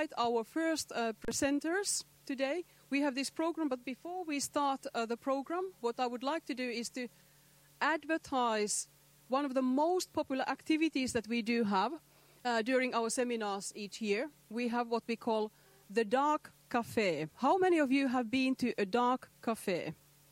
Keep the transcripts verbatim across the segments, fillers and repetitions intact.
invite our first uh, presenters today. We have this program, but before we start uh, the program, what I would like to do is to advertise one of the most popular activities that we do have uh, during our seminars each year. We have what we call the Dark Cafe. How many of you have been to a dark cafe?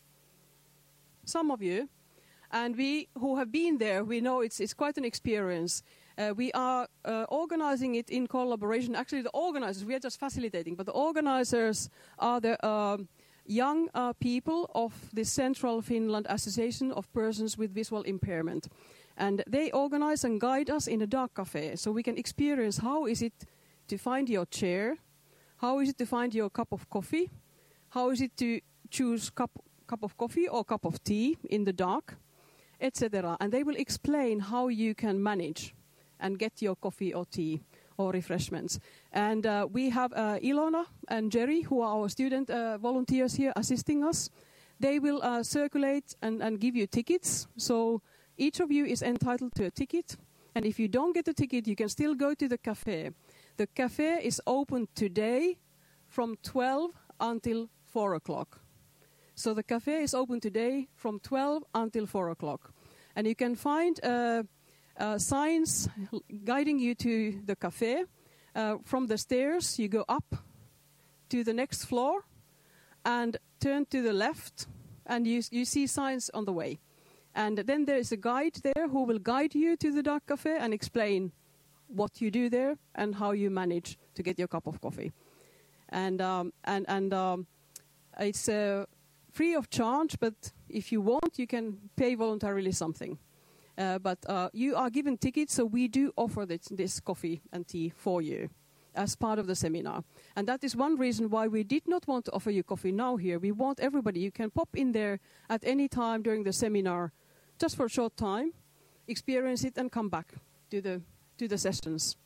Some of you. And we who have been there, we know it's, it's quite an experience. Uh, we are uh, organizing it in collaboration. Actually, the organizers, we are just facilitating, but the organizers are the um, young uh, people of the Central Finland Association of Persons with Visual Impairment. And they organize and guide us in a dark cafe, so we can experience how is it to find your chair, how is it to find your cup of coffee, how is it to choose cup, cup of coffee or cup of tea in the dark, et cetera. And they will explain how you can manage and get your coffee or tea or refreshments. And uh, we have uh, Ilona and Jerry, who are our student uh, volunteers here assisting us. They will uh, circulate and, and give you tickets. So each of you is entitled to a ticket. And if you don't get a ticket, you can still go to the cafe. The cafe is open today from twelve until four o'clock. So the cafe is open today from twelve until four o'clock. And you can find uh, uh, signs guiding you to the cafe. Uh, from the stairs, you go up to the next floor and turn to the left, and you, you see signs on the way. And then there is a guide there who will guide you to the dark cafe and explain what you do there and how you manage to get your cup of coffee. And um, and and um, it's uh, free of charge, but if you want, you can pay voluntarily something. Uh, but uh, you are given tickets, so we do offer this, this coffee and tea for you as part of the seminar. And that is one reason why we did not want to offer you coffee now here. We want everybody, you can pop in there at any time during the seminar, just for a short time, experience it and come back to the to the sessions.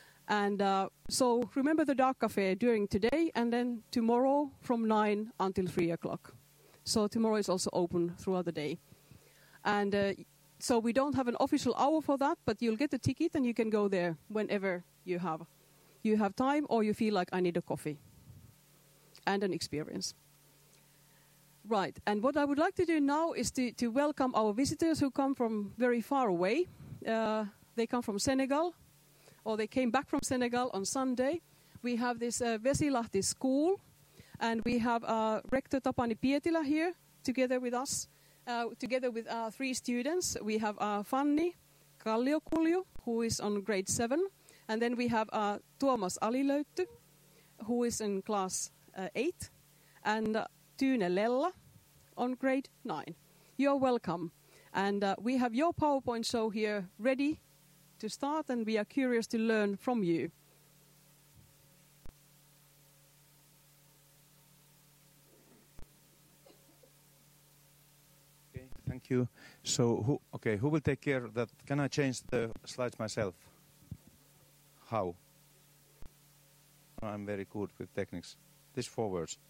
And uh, so remember the dark cafe during today and then tomorrow from nine until three o'clock. So tomorrow is also open throughout the day. And uh, so we don't have an official hour for that, but you'll get a ticket and you can go there whenever you have you have time or you feel like I need a coffee and an experience. Right, and what I would like to do now is to, to welcome our visitors who come from very far away. Uh, they come from Senegal, or they came back from Senegal on Sunday. We have this uh, Vesilahti school, and we have uh, Rector Tapani Pietilä here together with us, uh, together with uh, three students. We have uh, Fanny Kalliokulju, who is on grade seven, and then we have uh, Tuomas Alilöytty, who is in class uh, eight, and uh, Tune Lella on grade nine. You're welcome. And uh, we have your PowerPoint show here ready to start, and we are curious to learn from you. Okay, thank you. So, who, okay, who will take care of that? Can I change the slides myself? How? I'm very good with techniques. This forwards.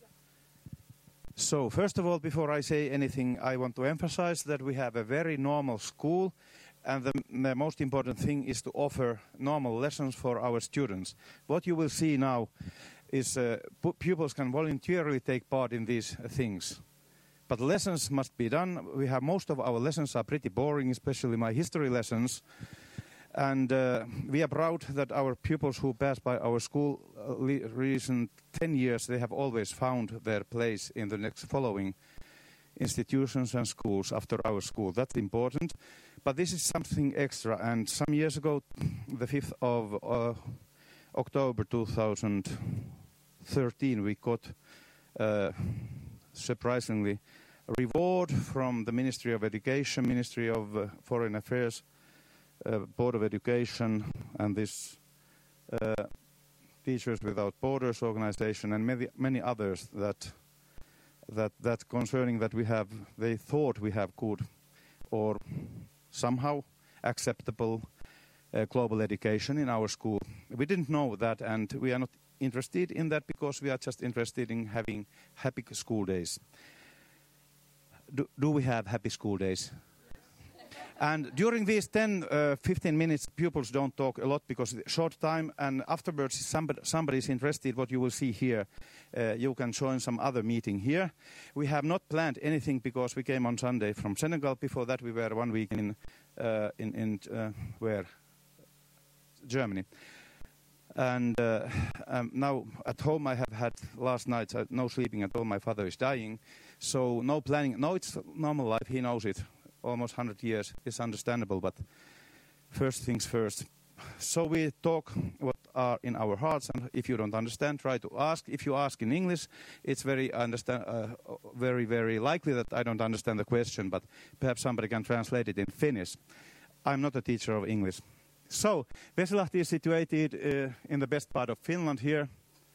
So, first of all, before I say anything, I want to emphasize that we have a very normal school, and the, the most important thing is to offer normal lessons for our students. What you will see now is uh, pupils can voluntarily take part in these uh, things. But lessons must be done. We have most of our lessons are pretty boring, especially my history lessons. And uh, we are proud that our pupils who pass by our school uh, recent ten years, they have always found their place in the next following institutions and schools after our school. That's important. But this is something extra. And some years ago, the fifth of uh, October two thousand thirteen, we got, uh, surprisingly, a reward from the Ministry of Education, Ministry of uh, Foreign Affairs, Uh, Board of Education, and this uh, Teachers Without Borders organization, and many many others that that that concerning that we have, they thought we have good or somehow acceptable uh, global education in our school. We didn't know that, and we are not interested in that because we are just interested in having happy school days. Do, do we have happy school days? And during these ten, uh, fifteen minutes, pupils don't talk a lot because it's short time. And afterwards, if somebody, somebody is interested, what you will see here, uh, you can join some other meeting here. We have not planned anything because we came on Sunday from Senegal. Before that, we were one week in, uh, in, in uh, where? Germany. And uh, um, now at home I have had last night uh, no sleeping at all. My father is dying. So no planning. No, it's normal life. He knows it. Almost one hundred years. It's understandable. But first things first. So we talk what are in our hearts. And if you don't understand, try to ask. If you ask in English, it's very, understand, uh, very, very likely that I don't understand the question. But perhaps somebody can translate it in Finnish. I'm not a teacher of English. So, Vesilahti is situated uh, in the best part of Finland here.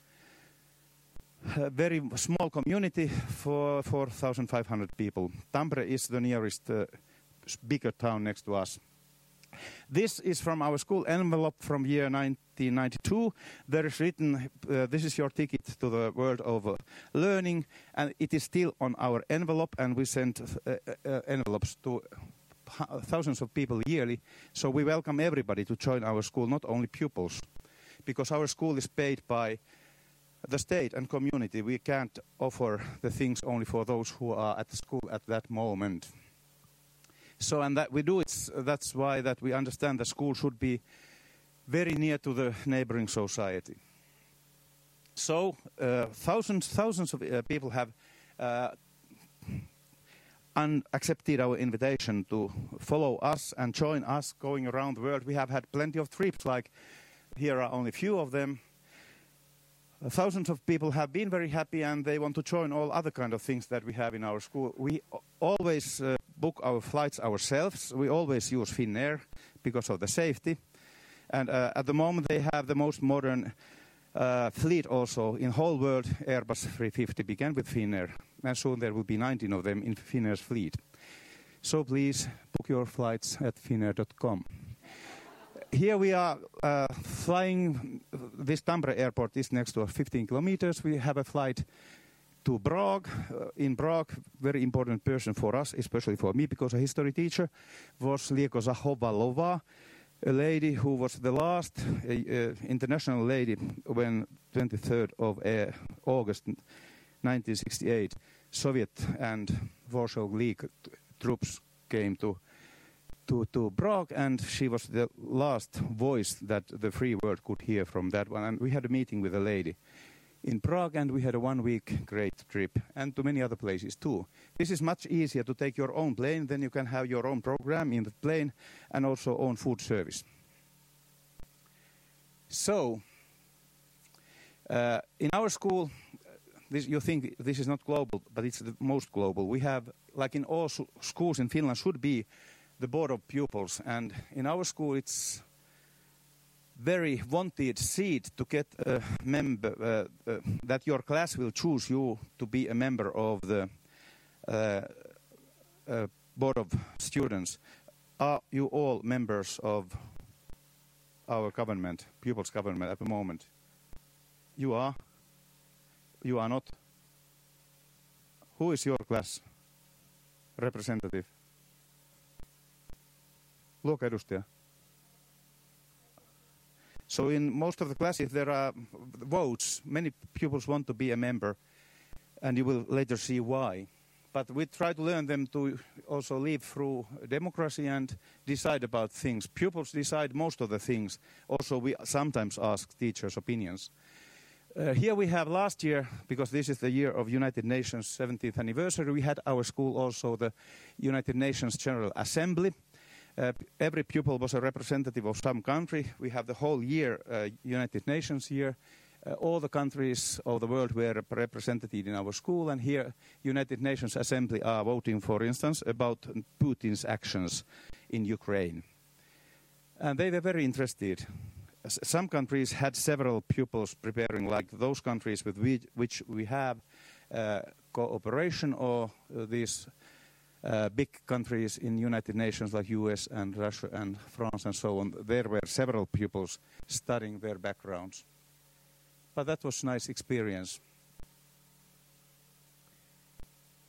A very small community for four thousand five hundred people. Tampere is the nearest uh, bigger town next to us. This is from our school envelope from year nineteen ninety-two. There is written, uh, this is your ticket to the world of uh, learning, and it is still on our envelope, and we send uh, uh, envelopes to thousands of people yearly, so we welcome everybody to join our school, not only pupils, because our school is paid by the state and community. We can't offer the things only for those who are at the school at that moment. So, and that we do it, that's why that we understand the school should be very near to the neighboring society. So, uh, thousands, thousands of uh, people have uh, and accepted our invitation to follow us and join us going around the world. We have had plenty of trips, like here are only a few of them. Uh, thousands of people have been very happy and they want to join all other kind of things that we have in our school. We always uh, book our flights ourselves. We always use Finnair because of the safety. And uh, at the moment they have the most modern uh, fleet also in whole world. Airbus three fifty began with Finnair. And soon there will be nineteen of them in Finnair's fleet. So please book your flights at finnair dot com. Here we are uh, flying. This Tampere airport is next to us, fifteen kilometers. We have a flight to Prague. Uh, in Prague, very important person for us, especially for me, because a history teacher, was Lieko Zachovalova, a lady who was the last uh, uh, international lady when twenty-third of uh, August nineteen sixty-eight, Soviet and Warsaw League troops came to, to to Prague, and she was the last voice that the free world could hear from that one. And we had a meeting with a lady in Prague, and we had a one-week great trip, and to many other places too. This is much easier to take your own plane, then you can have your own program in the plane, and also own food service. So, uh, in our school, This, you think this is not global, but it's the most global. We have, like in all schools in Finland, should be the board of pupils. And in our school, it's very wanted seat to get a member, uh, uh, that your class will choose you to be a member of the uh, uh, board of students. Are you all members of our government, pupils' government at the moment? You are? You are not? Who is your class representative? Luokka edustaja. So in most of the classes there are votes. Many pupils want to be a member, and you will later see why. But we try to learn them to also live through democracy and decide about things. Pupils decide most of the things. Also, we sometimes ask teachers' opinions. Uh, here we have last year, because this is the year of United Nations seventieth anniversary, we had our school also the United Nations General Assembly. Uh, every pupil was a representative of some country. We have the whole year uh, United Nations year. Uh, all the countries of the world were represented in our school, and here United Nations Assembly are voting, for instance, about Putin's actions in Ukraine. And they were very interested. Some countries had several pupils preparing, like those countries with which we have uh, cooperation, or uh, these uh, big countries in United Nations like U S and Russia and France and so on. There were several pupils studying their backgrounds. But that was a nice experience.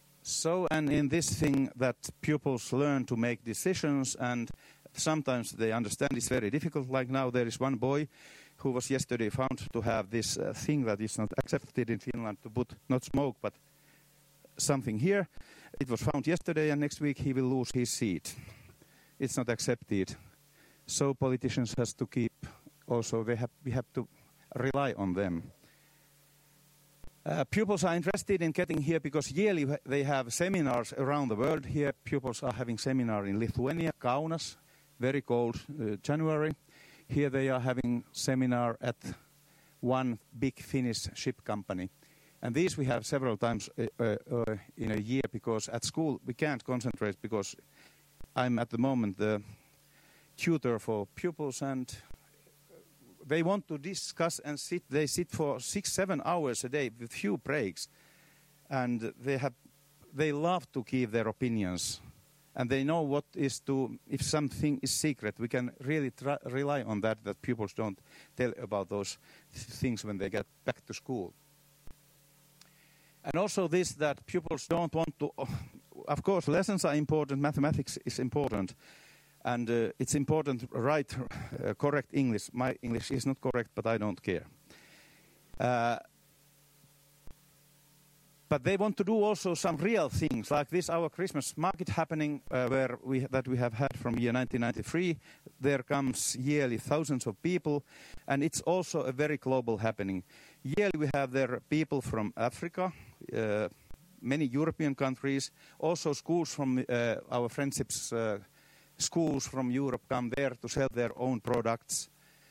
So, and in this thing that pupils learn to make decisions, and sometimes they understand it's very difficult. Like now there is one boy who was yesterday found to have this uh, thing that is not accepted in Finland to put, not smoke, but something here. It was found yesterday, and next week he will lose his seat. It's not accepted. So politicians has to keep, also they have, we have to rely on them. Uh, pupils are interested in getting here because yearly they have seminars around the world. Here pupils are having seminar in Lithuania, Kaunas, very cold uh, January. Here they are having seminar at one big Finnish ship company. And these we have several times uh, uh, in a year, because at school we can't concentrate because I'm at the moment the tutor for pupils, and they want to discuss and sit. They sit for six, seven hours a day with few breaks, and they have, they love to give their opinions, and they know what is to. If something is secret, we can really try, rely on that. That pupils don't tell about those th things when they get back to school. And also this, that pupils don't want to. Of course, lessons are important. Mathematics is important. And uh, it's important to write uh, correct English. My English is not correct, but I don't care. Uh, but they want to do also some real things, like this, our Christmas market happening, uh, where we that we have had from year nineteen ninety-three. There comes yearly thousands of people, and it's also a very global happening. Yearly we have there people from Africa, uh, many European countries, also schools from uh, our friendships. Uh, Schools from Europe come there to sell their own products.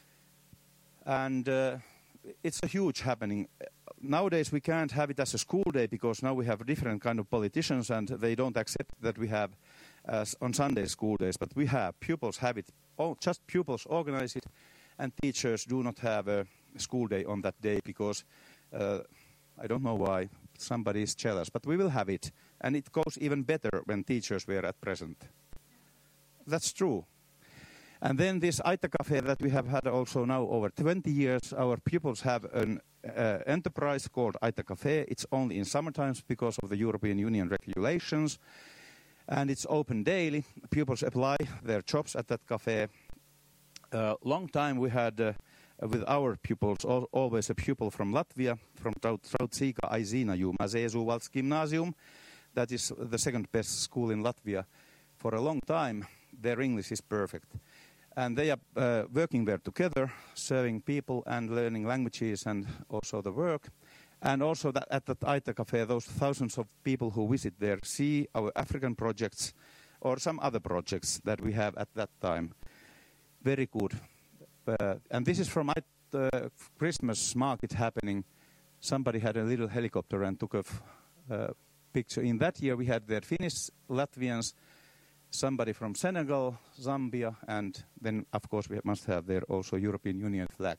And uh, it's a huge happening. Nowadays we can't have it as a school day because now we have different kind of politicians and they don't accept that we have uh, on Sunday school days. But we have, pupils have it, oh, just pupils organize it, and teachers do not have a school day on that day because uh, I don't know why, somebody is jealous. But we will have it, and it goes even better when teachers were at present. That's true. And then this Aita Cafe that we have had also now over twenty years, our pupils have an uh, enterprise called Aita Cafe. It's only in summer times because of the European Union regulations. And it's open daily. Pupils apply their jobs at that cafe. Uh, long time we had uh, with our pupils, al always a pupil from Latvia, from Trautsīka Aizina Mazezu Valsts Gymnasium. That is the second best school in Latvia. For a long time, their English is perfect. And they are uh, working there together, serving people and learning languages and also the work. And also that at the Aita Cafe, those thousands of people who visit there see our African projects or some other projects that we have at that time. Very good. Uh, and this is from the uh, Christmas market happening. Somebody had a little helicopter and took a f uh, picture. In that year we had there Finnish, Latvians, somebody from Senegal, Zambia, and then, of course, we must have there also European Union flag.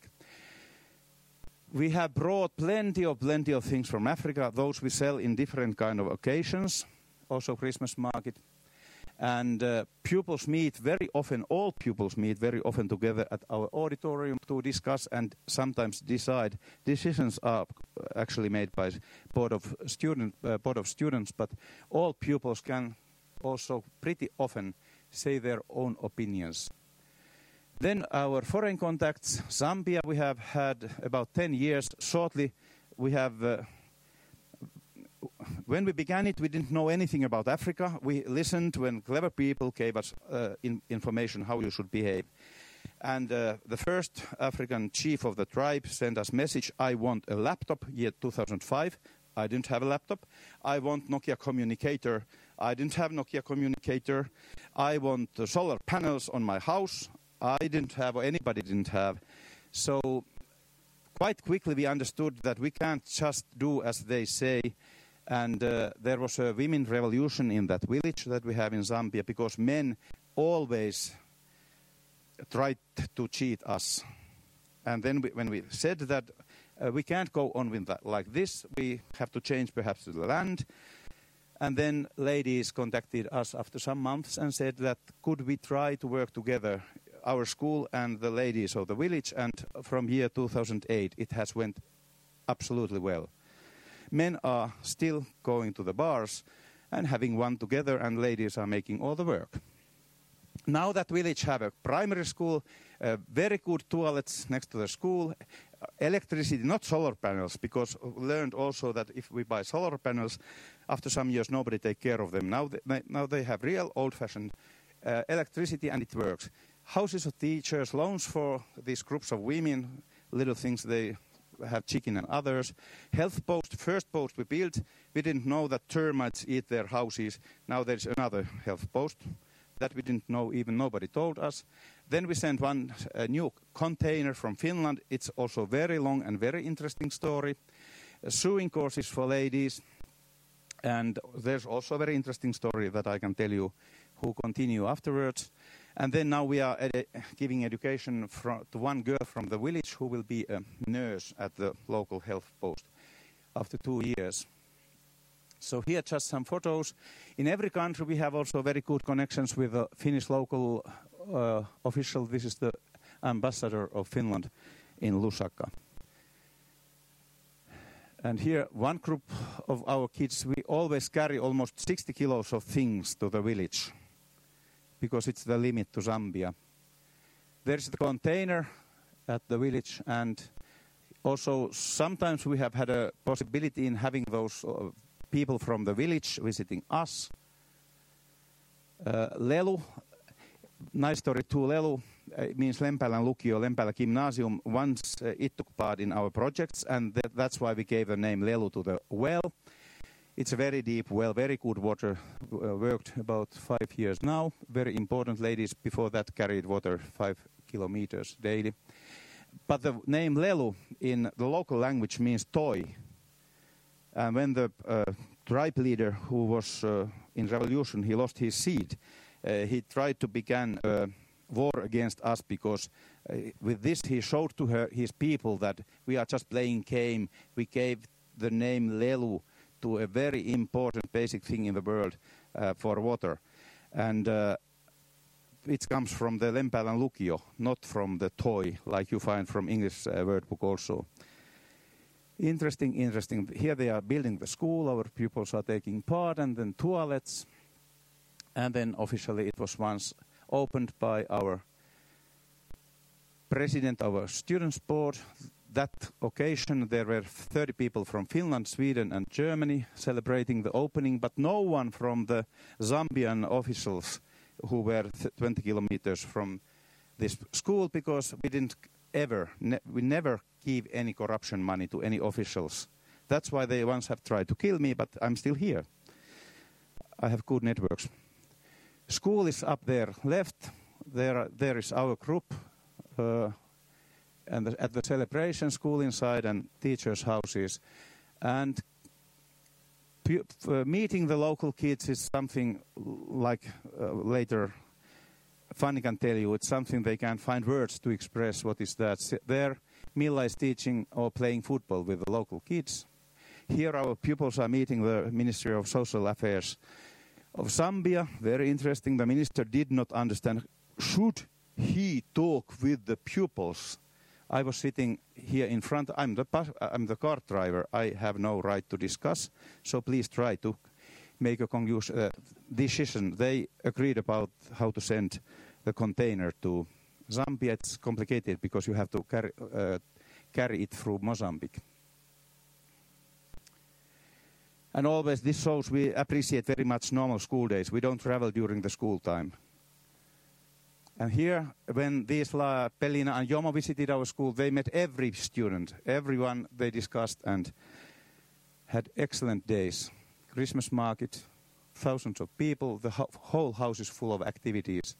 We have brought plenty of, plenty of things from Africa. Those we sell in different kind of occasions, also Christmas market. And uh, pupils meet very often, all pupils meet very often together at our auditorium to discuss and sometimes decide. Decisions are actually made by board of, student, uh, board of students, but all pupils can also pretty often say their own opinions. Then our foreign contacts, Zambia, we have had about ten years. Shortly, we have, uh, when we began it, we didn't know anything about Africa. We listened when clever people gave us uh, in information how you should behave. And uh, the first African chief of the tribe sent us message, I want a laptop, year two thousand five. I didn't have a laptop. I want Nokia communicator. I didn't have Nokia communicator. I want uh, solar panels on my house. I didn't have, or anybody didn't have. So quite quickly we understood that we can't just do as they say. And uh, there was a women revolution in that village that we have in Zambia because men always tried to cheat us. And then we, when we said that uh, we can't go on with that like this, we have to change perhaps the land. And then ladies contacted us after some months and said that could we try to work together, our school and the ladies of the village. And from year two thousand eight, it has went absolutely well. Men are still going to the bars, and having one together, and ladies are making all the work. Now that village have a primary school, uh, very good toilets next to the school, uh, electricity, not solar panels, because we learned also that if we buy solar panels, after some years nobody take care of them. Now they, now they have real old-fashioned uh, electricity, and it works. Houses of teachers, loans for these groups of women, little things they have chicken and others. Health post, first post we built, we didn't know that termites eat their houses. Now there's another health post that we didn't know, even nobody told us. Then we sent one uh, new container from Finland. It's also very long and very interesting story. Uh, sewing courses for ladies. And there's also a very interesting story that I can tell you who continue afterwards. And then now we are ed giving education to one girl from the village who will be a nurse at the local health post after two years. So here just some photos. In every country we have also very good connections with the Finnish local uh, official. This is the ambassador of Finland in Lusaka. And here one group of our kids, we always carry almost sixty kilos of things to the village, because it's the limit to Zambia. There's the container at the village, and also sometimes we have had a possibility in having those uh, people from the village visiting us. Uh, Lelu, nice story too. Lelu uh, means Lempäälän Lukio, Lempäälä Gymnasium. Once uh, it took part in our projects, and th that's why we gave the name Lelu to the well. It's a very deep well, very good water, uh, worked about five years now. Very important. Ladies before that carried water five kilometers daily. But the name Lelu in the local language means toy. And when the uh, tribe leader who was uh, in revolution, he lost his seat, uh, he tried to begin a war against us, because uh, with this he showed to her, his people, that we are just playing game. We gave the name Lelu to a very important basic thing in the world uh, for water. And uh, it comes from the Lempäälän Lukio, not from the toy, like you find from English uh, word book also. Interesting, interesting. Here they are building the school, our pupils are taking part, and then toilets. And then officially it was once opened by our president of our students board. That occasion there were thirty people from Finland, Sweden and Germany celebrating the opening, but no one from the Zambian officials who were twenty kilometers from this school, because we didn't ever, ne we never give any corruption money to any officials. That's why they once have tried to kill me, but I'm still here. I have good networks. School is up there left. There, are, there is our group. Uh, and the, at the celebration, school inside and teachers' houses. And uh, meeting the local kids is something like uh, later Fanny can tell you. It's something they can't find words to express what is that. There, Milla is teaching or playing football with the local kids. Here our pupils are meeting the Ministry of Social Affairs of Zambia. Very interesting. The minister did not understand. Should he talk with the pupils? I was sitting here in front. I'm the, I'm the car driver. I have no right to discuss. So please try to make a conclusion, uh, decision. They agreed about how to send the container to Zambia. It's complicated because you have to carry, uh, carry it through Mozambique. And always this shows we appreciate very much normal school days. We don't travel during the school time. And here, when these La Pellina and Jomo visited our school, they met every student, everyone they discussed, and had excellent days. Christmas market, thousands of people, the ho whole house is full of activities.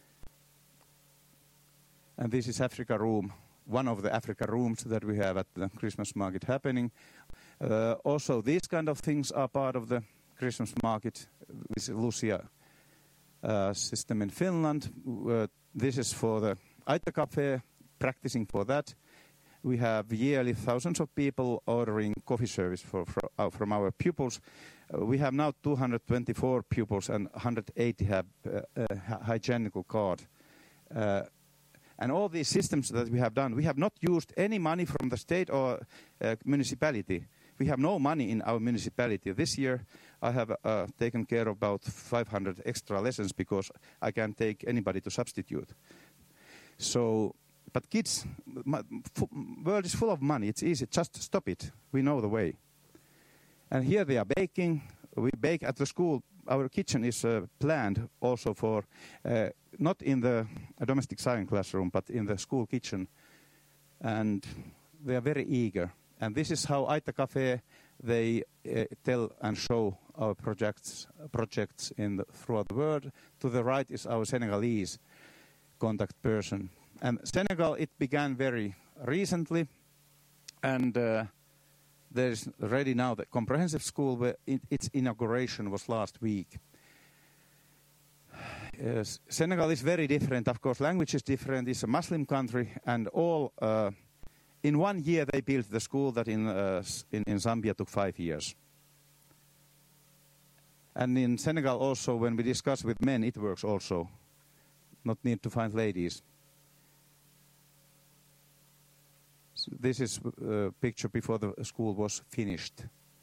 And this is Africa room, one of the Africa rooms that we have at the Christmas market happening. Uh, also, these kind of things are part of the Christmas market with Lucia uh, system in Finland. Uh, this is for the Aita Cafe, practicing for that. We have yearly thousands of people ordering coffee service for, for, uh, from our pupils. Uh, we have now two hundred twenty-four pupils and one hundred eighty have uh, a hygienical card. Uh, and all these systems that we have done, we have not used any money from the state or uh, municipality. we have no money in our municipality. This year I have uh, taken care of about five hundred extra lessons because I can't take anybody to substitute. So, but kids, my, f- world is full of money. It's easy. Just stop it. We know the way. And here they are baking. We bake at the school. Our kitchen is uh, planned also for, uh, not in the uh, domestic science classroom, but in the school kitchen. And they are very eager. And this is how Aita Cafe, they uh, tell and show our projects projects in the, throughout the world. To the right is our Senegalese contact person. And Senegal, it began very recently. And uh, there's ready now the comprehensive school where it, its inauguration was last week. Yes, Senegal is very different. Of course, language is different. It's a Muslim country, and all uh, in one year they built the school that in, uh, in in Zambia took five years. And in Senegal also, when we discuss with men, it works also. Not need to find ladies. So this is a picture before the school was finished.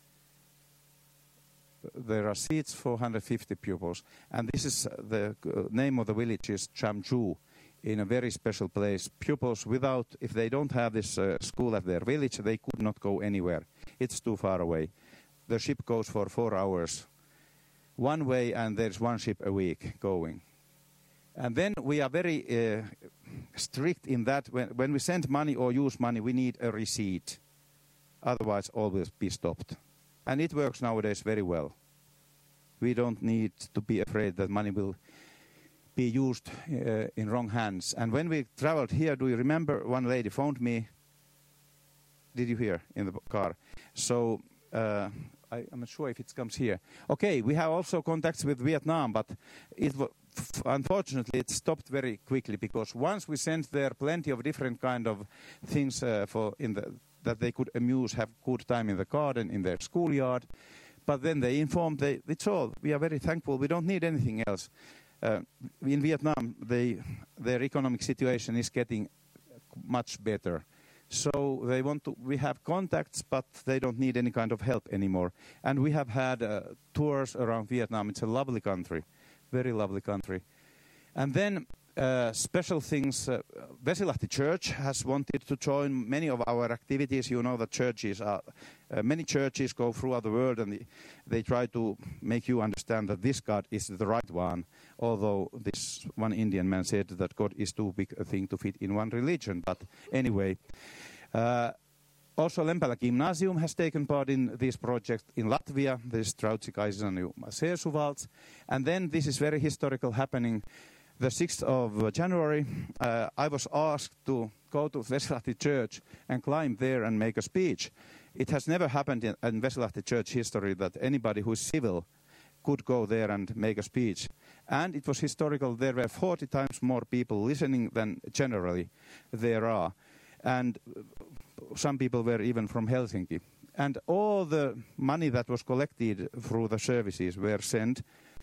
There are seats for one hundred fifty pupils. And this is the uh, name of the village is Chamju, in a very special place. Pupils without, if they don't have this uh, school at their village, they could not go anywhere. It's too far away. The ship goes for four hours one way, and there's one ship a week going. And then we are very uh, strict in that when, when we send money or use money, we need a receipt. Otherwise, always be stopped. And it works nowadays very well. We don't need to be afraid that money will be used uh, in wrong hands. And when we traveled here, do you remember one lady phoned me? Did you hear in the car? So uh, I, I'm not sure if it comes here. Okay, we have also contacts with Vietnam, but it w- f- unfortunately it stopped very quickly because once we sent there plenty of different kind of things uh, for in the that they could amuse, have good time in the garden, in their schoolyard. But then they informed, they, it's all, we are very thankful, we don't need anything else. Uh, in Vietnam, they, their economic situation is getting much better. So they want to, we have contacts, but they don't need any kind of help anymore. And we have had uh, tours around Vietnam. It's a lovely country, very lovely country. And then Uh, special things, uh, Vesilahti Church has wanted to join many of our activities. You know that churches are, uh, many churches go throughout the world and the, they try to make you understand that this God is the right one, although this one Indian man said that God is too big a thing to fit in one religion. But anyway, uh, also Lempälä Gymnasium has taken part in this project in Latvia. This Trautsi Kaisanu Seesuvalds. And then this is very historical happening. The sixth of January, uh, I was asked to go to Vesilahti Church and climb there and make a speech. It has never happened in, in Vesilahti Church history that anybody who is civil could go there and make a speech. And it was historical. There were forty times more people listening than generally there are. And some people were even from Helsinki. And all the money that was collected through the services were sent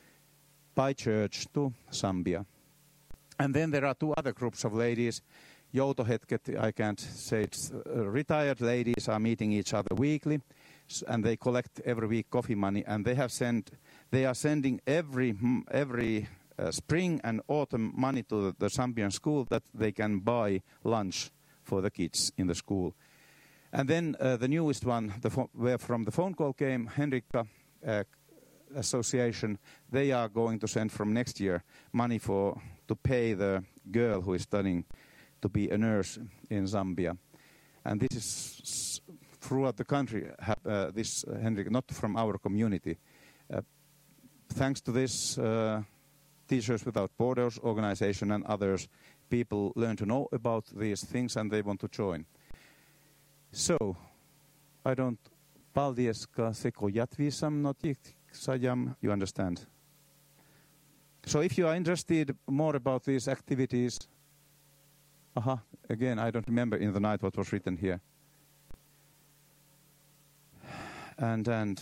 by church to Zambia. And then there are two other groups of ladies. Joutohetket, I can't say it's uh, retired ladies are meeting each other weekly, and they collect every week coffee money. And they have sent, they are sending every every uh, spring and autumn money to the, the Zambian school that they can buy lunch for the kids in the school. And then uh, the newest one, the fo- where from the phone call came Henrikka uh, Association. They are going to send from next year money for to pay the girl who is studying to be a nurse in Zambia. And this is throughout the country, uh, this, uh, Henrik, not from our community. Uh, thanks to this uh, Teachers Without Borders organization and others, people learn to know about these things and they want to join. So, I don't... Paldies, ka seko jatvisam notik sajam, you understand. So if you are interested more about these activities, aha, again, I don't remember in the night what was written here. And and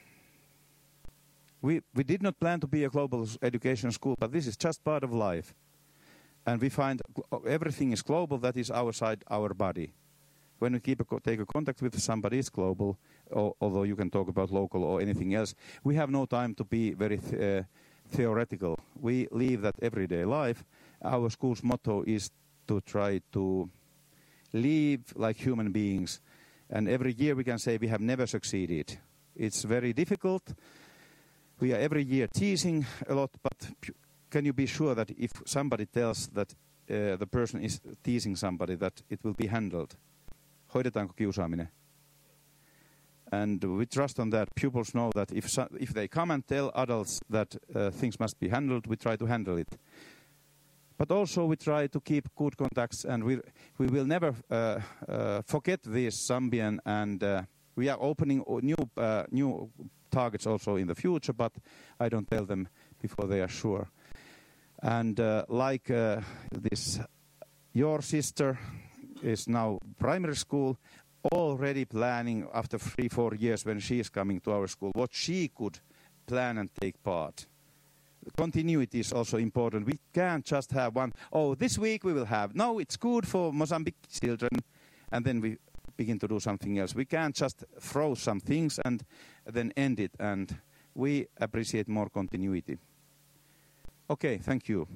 we we did not plan to be a global education school, but this is just part of life. And we find everything is global, that is our side, our body. When you keep a co- take a contact with somebody, it's global, al- although you can talk about local or anything else. We have no time to be very th- uh, theoretical. We live that everyday life. Our school's motto is to try to live like human beings. And every year we can say we have never succeeded. It's very difficult. We are every year teasing a lot, but p- can you be sure that if somebody tells that uh, the person is teasing somebody, that it will be handled? Hoidetaanko kiusaaminen? And we trust on that. Pupils know that if so, if they come and tell adults that uh, things must be handled, we try to handle it. But also we try to keep good contacts, and we we will never uh, uh, forget this Zambian, and uh, we are opening o- new uh, new targets also in the future, but I don't tell them before they are sure. And uh, like uh, this, your sister is now primary school, already planning after three, four years when she is coming to our school, what she could plan and take part. Continuity is also important. We can't just have one, oh, this week we will have, no, it's good for Mozambique children, and then we begin to do something else. We can't just throw some things and then end it, and we appreciate more continuity. Okay, thank you.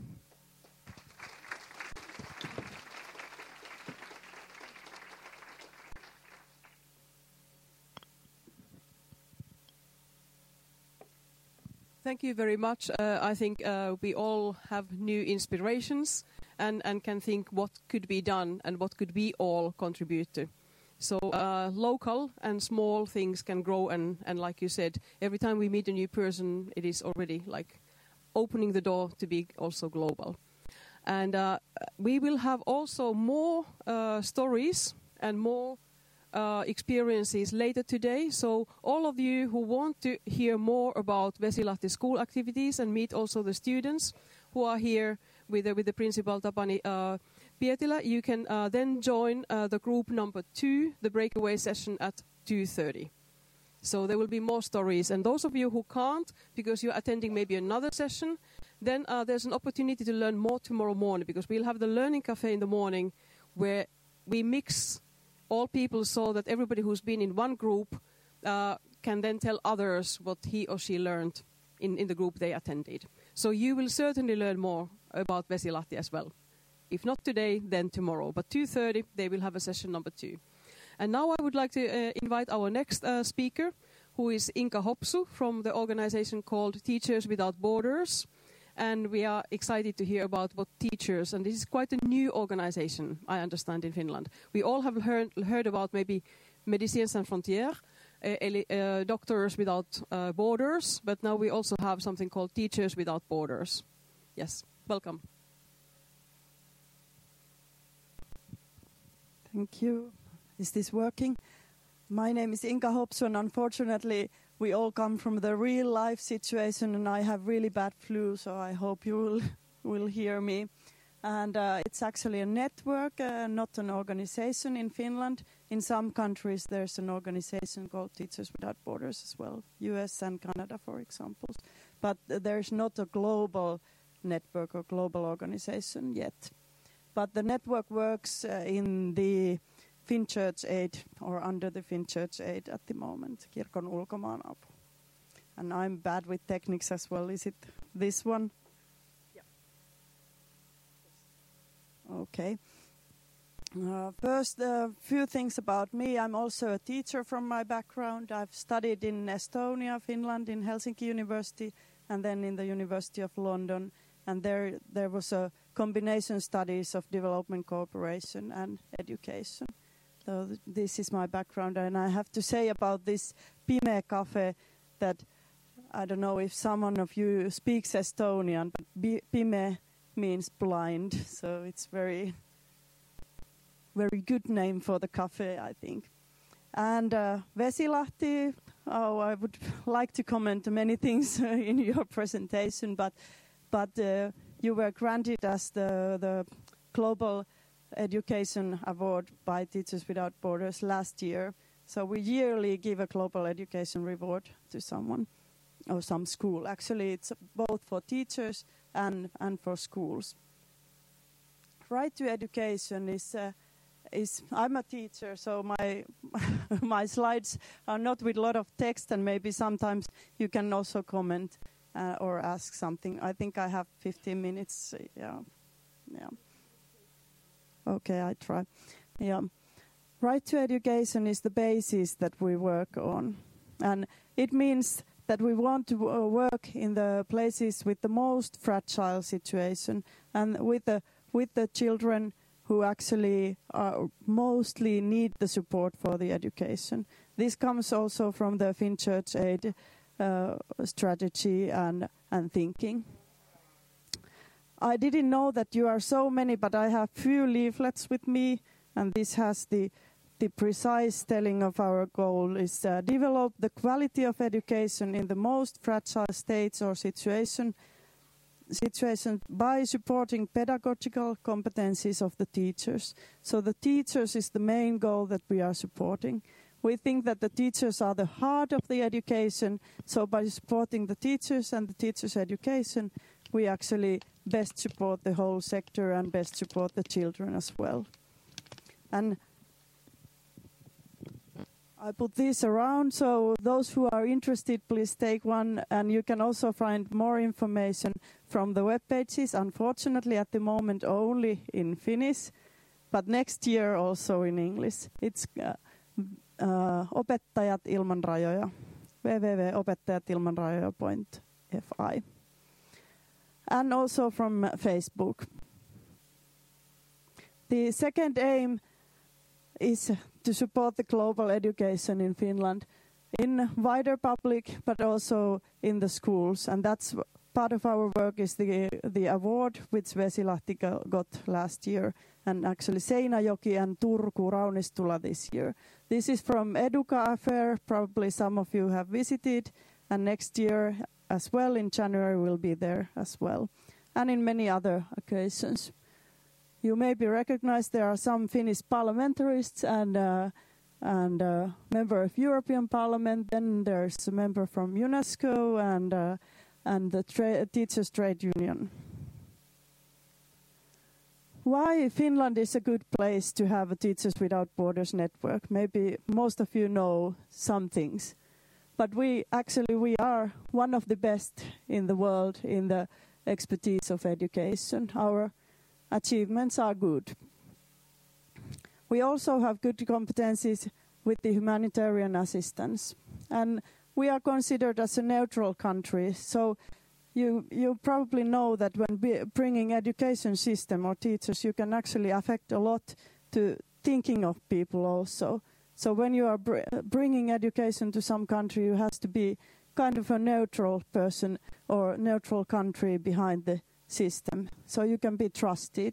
Thank you very much. Uh, I think uh, we all have new inspirations and, and can think what could be done and what could we all contribute to. So uh, local and small things can grow, and, and like you said, every time we meet a new person, it is already like opening the door to be also global. And uh, we will have also more uh, stories and more Uh, experiences later today. So all of you who want to hear more about Vesilahti school activities and meet also the students who are here with the, with the principal Tapani uh, Pietilä, you can uh, then join uh, the group number two, the breakaway session at two thirty. So there will be more stories. And those of you who can't, because you're attending maybe another session, then uh, there's an opportunity to learn more tomorrow morning, because we'll have the Learning Cafe in the morning where we mix all people, so that everybody who's been in one group uh, can then tell others what he or she learned in, in the group they attended. So you will certainly learn more about Vesilahti as well. If not today, then tomorrow. But two thirty, they will have a session number two. And now I would like to uh, invite our next uh, speaker, who is Inka Hopsu from the organization called Teachers Without Borders. And we are excited to hear about what teachers, and this is quite a new organization, I understand, in Finland. We all have heard, heard about maybe Médecins Sans Frontières, uh, uh, Doctors Without uh, Borders, but now we also have something called Teachers Without Borders. Yes, welcome. Thank you. Is this working? My name is Inka Hopsu, and unfortunately we all come from the real life situation, and I have really bad flu, so I hope you will, will hear me. And uh, it's actually a network, uh, not an organization in Finland. In some countries there's an organization called Teachers Without Borders as well, U S and Canada, for example. But uh, there's not a global network or global organization yet. But the network works uh, in the Finchurch Aid, or under the Finchurch Aid at the moment, Kirkon Ulkomaanapu. And I'm bad with techniques as well. Is it this one? Yeah. Okay. Uh, first, a few things about me. I'm also a teacher from my background. I've studied in Estonia, Finland, in Helsinki University, and then in the University of London. And there, there was a combination studies of development cooperation and education. So th- this is my background, and I have to say about this Pime Cafe that I don't know if someone of you speaks Estonian, but bi- Pime means blind, so it's very, very good name for the cafe, I think. And uh, Vesilahti, oh, I would like to comment many things in your presentation, but but uh, you were granted as the the global Education Award by Teachers Without Borders last year. So we yearly give a global education reward to someone or some school. Actually, it's both for teachers and, and for schools. Right to education is uh, is I'm a teacher, so my my slides are not with a lot of text, and maybe sometimes you can also comment uh, or ask something. I think I have fifteen minutes. Yeah, yeah. Okay, I try. Yeah, right to education is the basis that we work on, and it means that we want to uh, work in the places with the most fragile situation and with the with the children who actually uh, mostly need the support for the education. This comes also from the Finchurch Aid uh, strategy and, and thinking. I didn't know that you are so many, but I have few leaflets with me, and this has the the precise telling of our goal is uh, develop the quality of education in the most fragile states or situation situation by supporting pedagogical competencies of the teachers. So the teachers is the main goal that we are supporting. We think that the teachers are the heart of the education, so by supporting the teachers and the teachers' education, we actually best support the whole sector and best support the children as well. And I put this around, so those who are interested, please take one, and you can also find more information from the web pages. Unfortunately, at the moment, only in Finnish, but next year also in English. It's uh, uh, Opettajat ilman rajoja, w w w dot opettajat ilman rajoja dot f i, and also from Facebook. The second aim is to support the global education in Finland in wider public, but also in the schools. And that's part of our work is the the award which Vesilahti got last year, and actually Seinäjoki and Turku Raunistula this year. This is from Educa Affair, probably some of you have visited, and next year as well in January we'll be there as well, and in many other occasions. You maybe recognize there are some Finnish parliamentarists and uh, and uh, member of European Parliament. Then there's a member from UNESCO and uh, and the tra- Teachers Trade Union. Why Finland is a good place to have a Teachers Without Borders network? Maybe most of you know some things, but we actually we are one of the best in the world in the expertise of education. Our achievements are good. We also have good competencies with the humanitarian assistance, and we are considered as a neutral country. So you you probably know that when be bringing education system or teachers, you can actually affect a lot to thinking of people also. So when you are br bringing education to some country, you have to be kind of a neutral person or neutral country behind the system, so you can be trusted.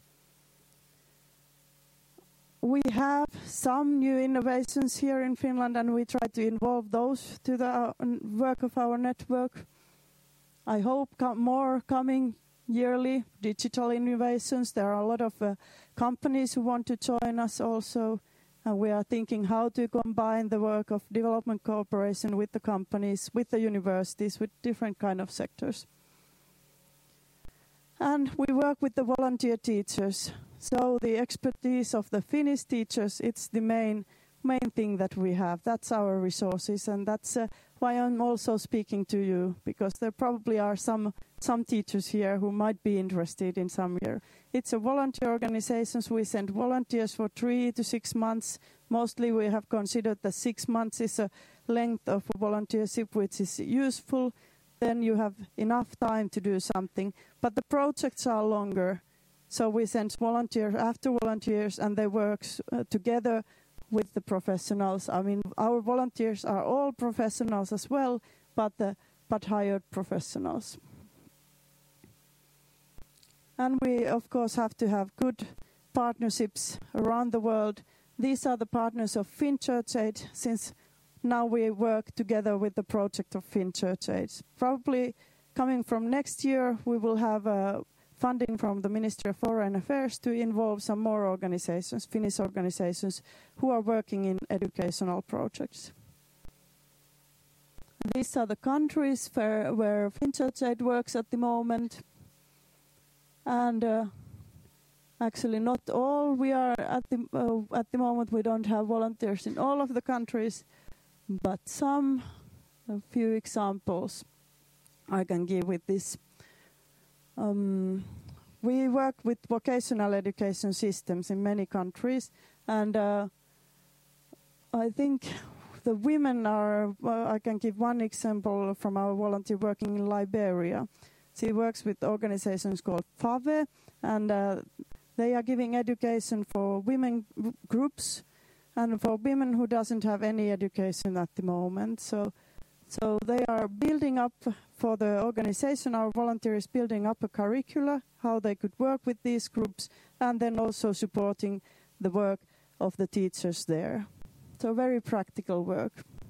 We have some new innovations here in Finland, and we try to involve those to the uh, work of our network. I hope co more coming yearly digital innovations. There are a lot of uh, companies who want to join us also, and we are thinking how to combine the work of development cooperation with the companies, with the universities, with different kind of sectors. And we work with the volunteer teachers. So the expertise of the Finnish teachers, it's the main main thing that we have. That's our resources, and that's uh, why I'm also speaking to you, because there probably are some some teachers here who might be interested in some year. It's a volunteer organizations. We send volunteers for three to six months. Mostly we have considered that six months is a length of volunteership which is useful. Then you have enough time to do something. But the projects are longer. So we send volunteers after volunteers, and they work uh, together with the professionals. I mean, our volunteers are all professionals as well, but the, but hired professionals. And we, of course, have to have good partnerships around the world. These are the partners of Finchurch Aid, since now we work together with the project of Finchurch Aid. Probably coming from next year, we will have uh, funding from the Ministry of Foreign Affairs to involve some more organizations, Finnish organizations, who are working in educational projects. These are the countries where, where Finchurch Aid works at the moment. And uh, Actually, not all. We are at the uh, at the moment we don't have volunteers in all of the countries, but some. A few examples I can give with this. Um, we work with vocational education systems in many countries, and uh, I think the women are. Well, I can give one example from our volunteer working in Liberia. She works with organizations called FAVE, and uh, they are giving education for women groups and for women who doesn't have any education at the moment. So. So they are building up for the organization, our volunteers building up a curricula, how they could work with these groups, and then also supporting the work of the teachers there. So very practical work.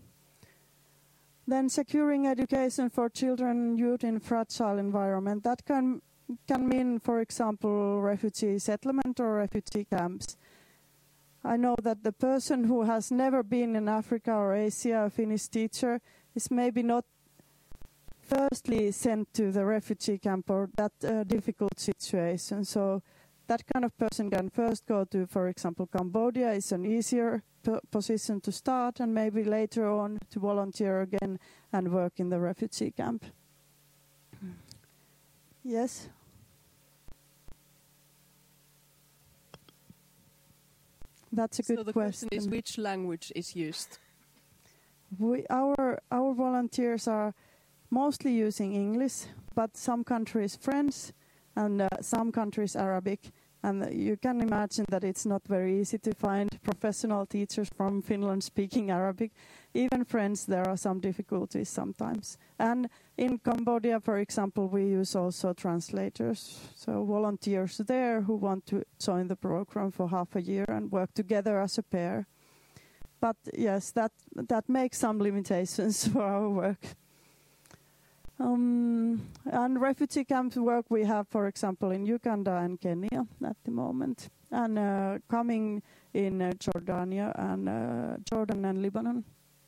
Then securing education for children and youth in fragile environment. That can, can mean, for example, refugee settlement or refugee camps. I know that the person who has never been in Africa or Asia, a Finnish teacher, is maybe not firstly sent to the refugee camp or that uh, difficult situation. So that kind of person can first go to, for example, Cambodia. It's an easier p- position to start, and maybe later on to volunteer again and work in the refugee camp. Yes? That's a good question. So the question is, which language is used? We, our our volunteers are mostly using English, but some countries French, and uh, some countries Arabic. And uh, you can imagine that it's not very easy to find professional teachers from Finland speaking Arabic. Even French, there are some difficulties sometimes. And in Cambodia, for example, we use also translators. So volunteers there who want to join the program for half a year and work together as a pair. But yes, that that makes some limitations for our work. Um, and refugee camp work we have, for example, in Uganda and Kenya at the moment, and uh, coming in uh, Jordania and uh, Jordan and Lebanon.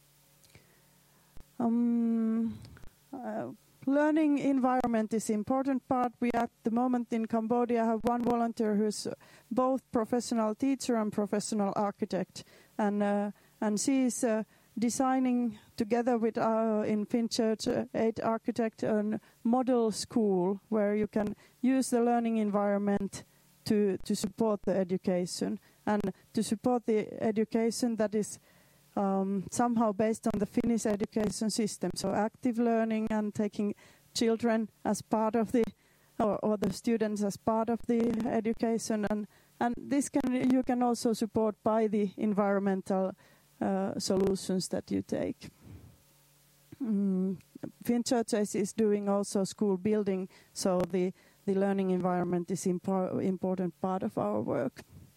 Um, uh, learning environment is important part. We at the moment in Cambodia have one volunteer who's both professional teacher and professional architect, and uh, and she is uh, designing together with our in Finchurch uh, eight architect a model school where you can use the learning environment to to support the education and to support the education that is um, somehow based on the Finnish education system. So active learning and taking children as part of the or, or the students as part of the education, and and this can you can also support by the environmental Uh, solutions that you take. Mm. Finchurch is doing also school building, so the, the learning environment is impor- important part of our work.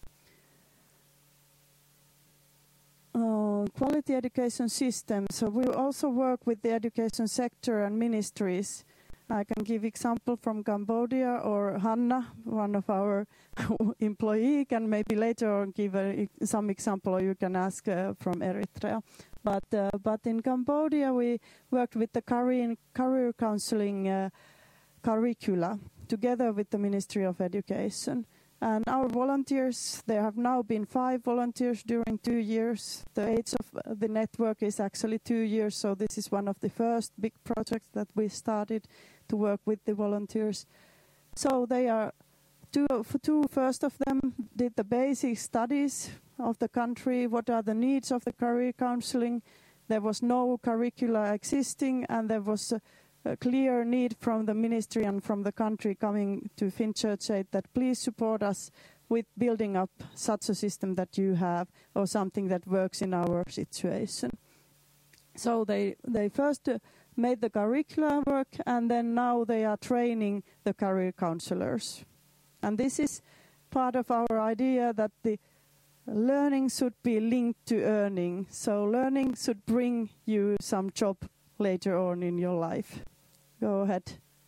Uh, quality education system. So we also work with the education sector and ministries. I can give example from Cambodia, or Hanna, one of our employee, can maybe later on give a, some example, or you can ask uh, from Eritrea. But uh, but in Cambodia we worked with the career, career counseling uh, curricula together with the Ministry of Education. And our volunteers, there have now been five volunteers during two years. The age of uh, the network is actually two years, so this is one of the first big projects that we started to work with the volunteers. So they are, two, two first of them did the basic studies of the country, what are the needs of the career counseling. There was no curricula existing, and there was a, a clear need from the ministry and from the country coming to Finchurch eight that please support us with building up such a system that you have, or something that works in our situation. So they, they first uh, made the curricula work, and then now they are training the career counselors. And this is part of our idea that the learning should be linked to earning. So learning should bring you some job later on in your life. Go ahead.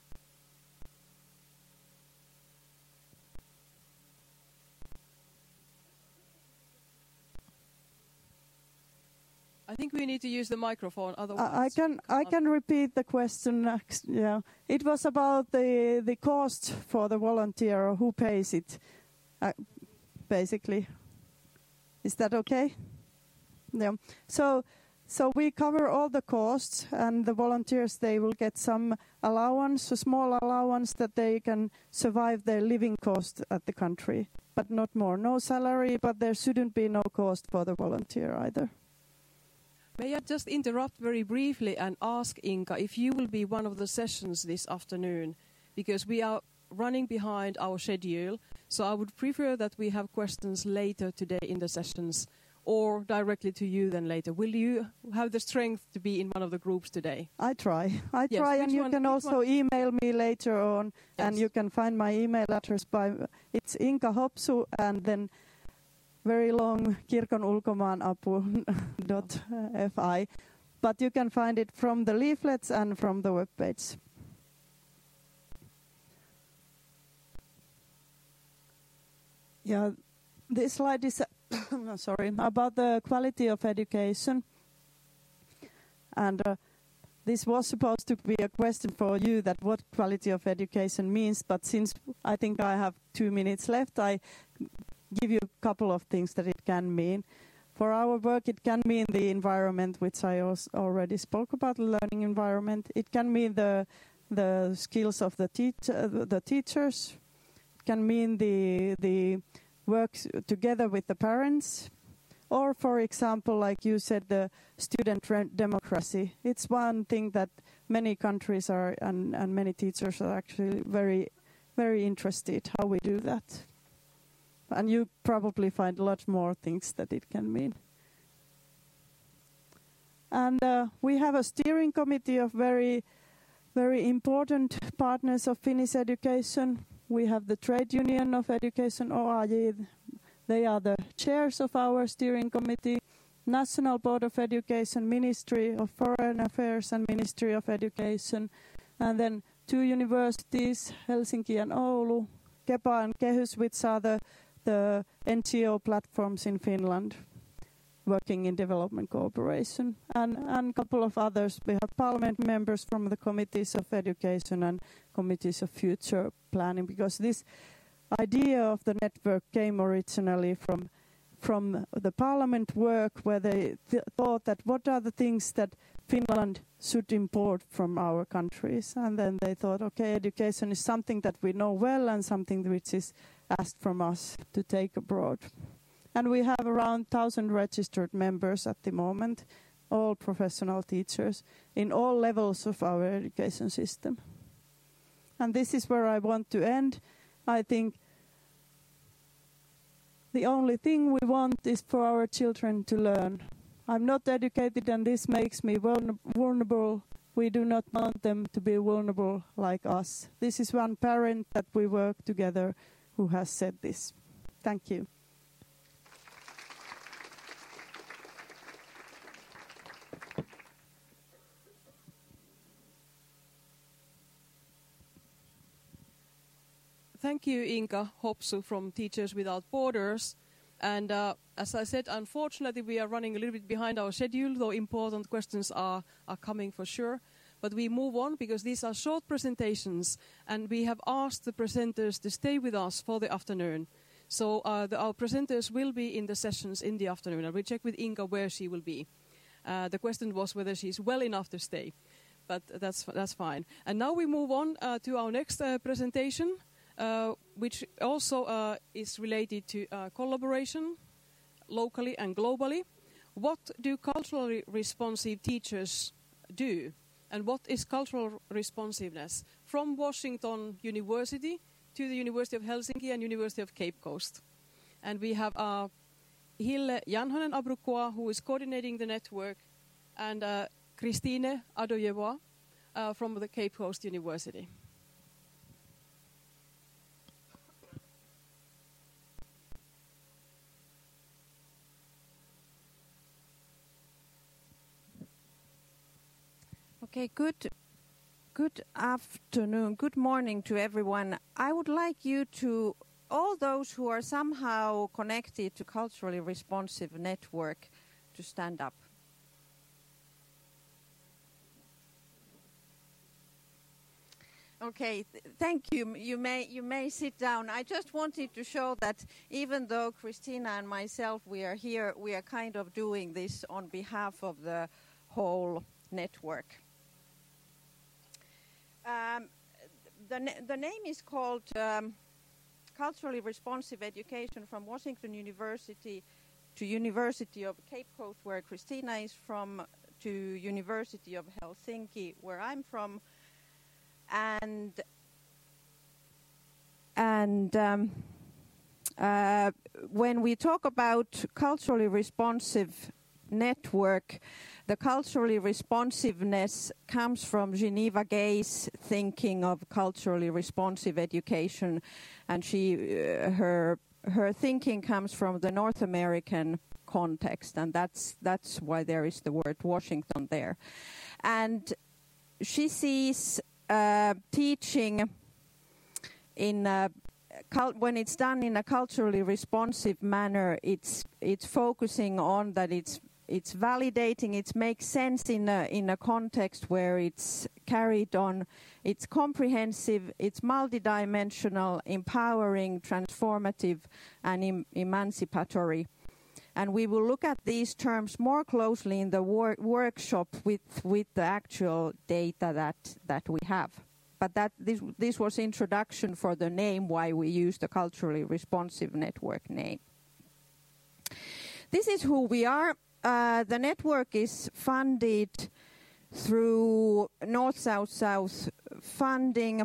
I think we need to use the microphone, otherwise. I can I can repeat the question next. Yeah, it was about the the cost for the volunteer, who pays it, uh, basically. Is that okay? Yeah. So, so we cover all the costs, and the volunteers, they will get some allowance, a small allowance that they can survive their living cost at the country, but not more. No salary, but there shouldn't be no cost for the volunteer either. May I just interrupt very briefly and ask Inka if you will be one of the sessions this afternoon, because we are running behind our schedule, so I would prefer that we have questions later today in the sessions, or directly to you then later. Will you have the strength to be in one of the groups today? I try. I Yes. try, Which and you one- can which also one? email me later on, and Yes. you can find my email address by, it's Inka Hopsu, and then very long kirkonulkomaanapu dot fi. But you can find it from the leaflets and from the webpage. Yeah, this slide is uh, sorry about the quality of education, and uh, this was supposed to be a question for you, that what quality of education means. But since I think I have two minutes left, I give you a couple of things that it can mean. For our work, it can mean the environment, which I also already spoke about, the learning environment. It can mean the the skills of the teach uh, the teachers. Can mean the the work together with the parents, or for example, like you said, the student democracy. It's one thing that many countries are and, and many teachers are actually very, very interested how we do that. And you probably find a lot more things that it can mean. And uh, we have a steering committee of very, very important partners of Finnish education. We have the Trade Union of Education, O A J. They are the chairs of our steering committee. National Board of Education, Ministry of Foreign Affairs and Ministry of Education. And then two universities, Helsinki and Oulu, KEPA and KEHYS, which are the, the N G O platforms in Finland working in development cooperation. And a couple of others. We have parliament members from the committees of education and committees of future planning, because this idea of the network came originally from from the parliament work, where they th- thought that what are the things that Finland should import from our countries, and then they thought, okay, education is something that we know well and something which is asked from us to take abroad. And we have around one thousand registered members at the moment, all professional teachers in all levels of our education system. And this is where I want to end. I think the only thing we want is for our children to learn. I'm not educated, and this makes me vulnerable. We do not want them to be vulnerable like us. This is one parent that we work together who has said this. Thank you. Thank you, Inka Hopsu from Teachers Without Borders. And uh, as I said, unfortunately, we are running a little bit behind our schedule, though important questions are, are coming for sure. But we move on because these are short presentations, and we have asked the presenters to stay with us for the afternoon. So uh, the, our presenters will be in the sessions in the afternoon, and we check with Inka where she will be. Uh, the question was whether she's well enough to stay, but that's, that's fine. And now we move on uh, to our next uh, presentation. Uh, which also uh, is related to uh, collaboration locally and globally. What do culturally responsive teachers do? And what is cultural responsiveness? From Washington University to the University of Helsinki and University of Cape Coast. And we have uh, Hille Janhonen Abrukkoa, who is coordinating the network, and uh, Christine Adoyevoa uh, from the Cape Coast University. Okay, good, good afternoon, good morning to everyone. I would like you to, all those who are somehow connected to culturally responsive network, to stand up. Okay, th- thank you. You may you may sit down. I just wanted to show that even though Christina and myself we are here, we are kind of doing this on behalf of the whole network. Um, the na- the name is called um, Culturally Responsive Education from Washington University to University of Cape Coast, where Christina is from, to University of Helsinki, where I'm from. And and um, uh, when we talk about culturally responsive network, the culturally responsiveness comes from Geneva Gay's thinking of culturally responsive education, and she uh, her her thinking comes from the North American context, and that's that's why there is the word Washington there, and she sees. Uh, teaching in a cult- when it's done in a culturally responsive manner, it's it's focusing on that it's it's validating, it makes sense in a in a context where it's carried on, it's comprehensive, it's multidimensional, empowering, transformative, and em- emancipatory. And we will look at these terms more closely in the wor- workshop with, with the actual data that, that we have. But that this, this was introduction for the name, why we use the culturally responsive network name. This is who we are. Uh, the network is funded through North-South-South funding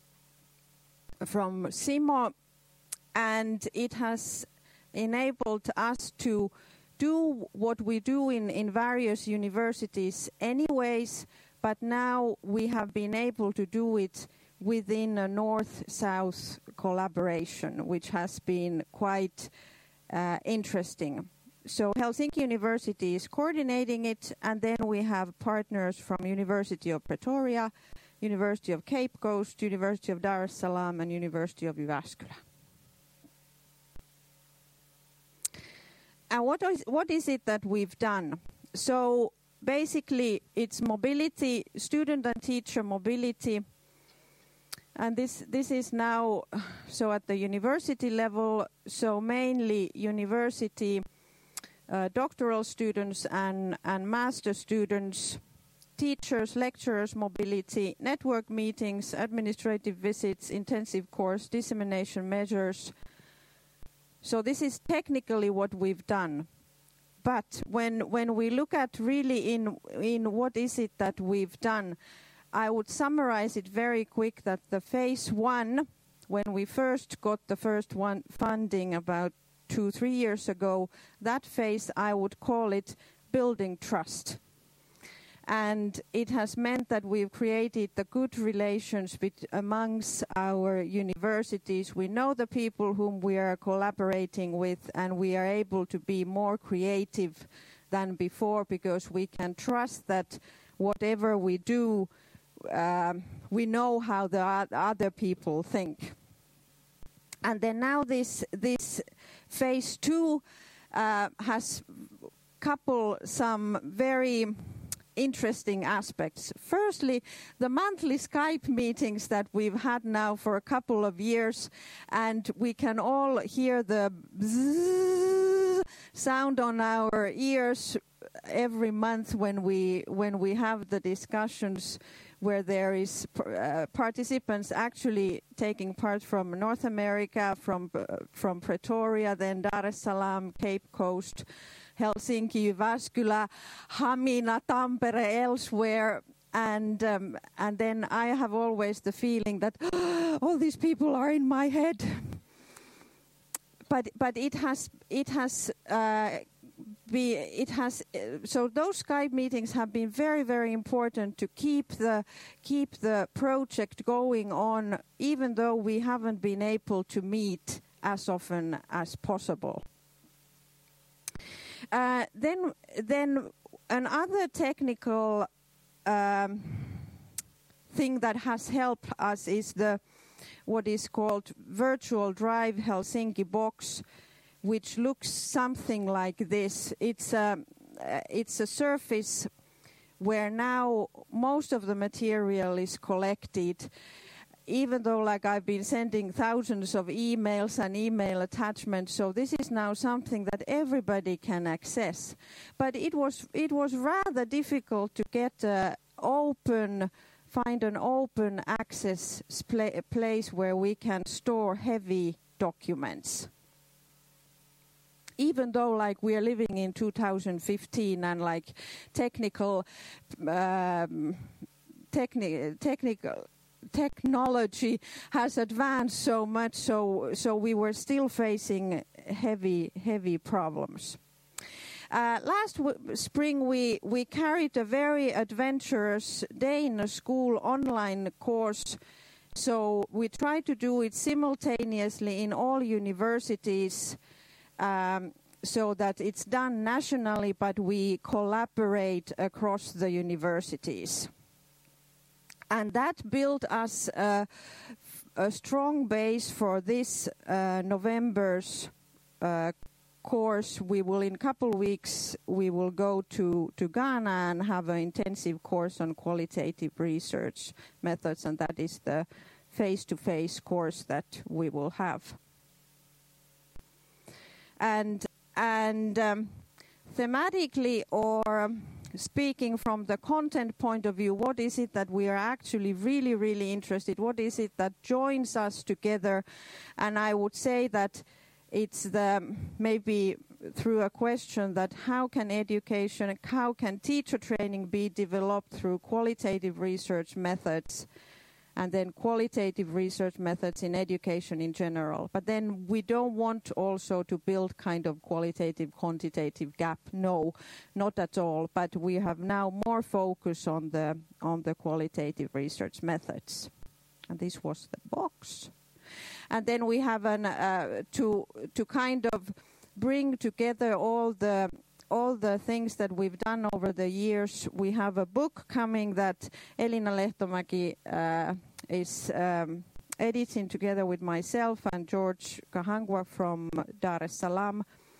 from Simo, and it has enabled us to do what we do in, in various universities anyways, but now we have been able to do it within a North-South collaboration, which has been quite uh, interesting. So Helsinki University is coordinating it, and then we have partners from University of Pretoria, University of Cape Coast, University of Dar es Salaam, and University of Jyväskylä. And what is, what is it that we've done? So basically it's mobility, student and teacher mobility. And this, this is now, so at the university level, so mainly university uh, doctoral students and, and master students, teachers, lecturers, mobility, network meetings, administrative visits, intensive course, dissemination measures. So this is technically what we've done. But when when we look at really in in what is it that we've done, I would summarize it very quick that the phase one, when we first got the first one funding about two, three years ago, that phase I would call it building trust. And it has meant that we've created the good relations bet- amongst our universities. We know the people whom we are collaborating with, and we are able to be more creative than before because we can trust that whatever we do, um, we know how the other people think. And then now this this phase two uh, has couple some very interesting aspects. Firstly, the monthly Skype meetings that we've had now for a couple of years, and we can all hear the bzzz sound on our ears every month when we when we have the discussions where there is uh, participants actually taking part from North America, from uh, from Pretoria, then Dar es Salaam, Cape Coast, Helsinki, Jyväskylä, Hamina, Tampere, elsewhere, and um, and then I have always the feeling that oh, all these people are in my head. But but it has it has uh, be it has uh, so those Skype meetings have been very very important to keep the keep the project going on, even though we haven't been able to meet as often as possible. Uh, then, then another technical um, thing that has helped us is the what is called Virtual Drive Helsinki box, which looks something like this. It's a uh, it's a surface where now most of the material is collected. even though like I've been sending thousands of emails and email attachments, so this is now something that everybody can access. But it was it was rather difficult to get uh, open, find an open access spla- place where we can store heavy documents. Even though like we are living in two thousand fifteen and like technical um, techni- technical technology has advanced so much, so so we were still facing heavy heavy problems. Uh, last w- spring we we carried a very adventurous day in a school online course. So we tried to do it simultaneously in all universities, um, so that it's done nationally, but we collaborate across the universities. And that built us uh, a strong base for this uh, November's uh, course. We will, in a couple of weeks, we will go to, to Ghana and have an intensive course on qualitative research methods, and that is the face-to-face course that we will have. And and um, thematically, or speaking from the content point of view, what is it that we are actually really, really interested? What is it that joins us together? And I would say that it's the maybe through a question that how can education, how can teacher training be developed through qualitative research methods, and then qualitative research methods in education in general. But then we don't want also to build kind of qualitative, quantitative gap. No, not at all. But we have now more focus on the on the qualitative research methods. And this was the box. And then we have an uh, to to kind of bring together all the all the things that we've done over the years. We have a book coming that Elina Lehtomäki uh, is um, editing together with myself and George Kahangwa from Dar es Salaam.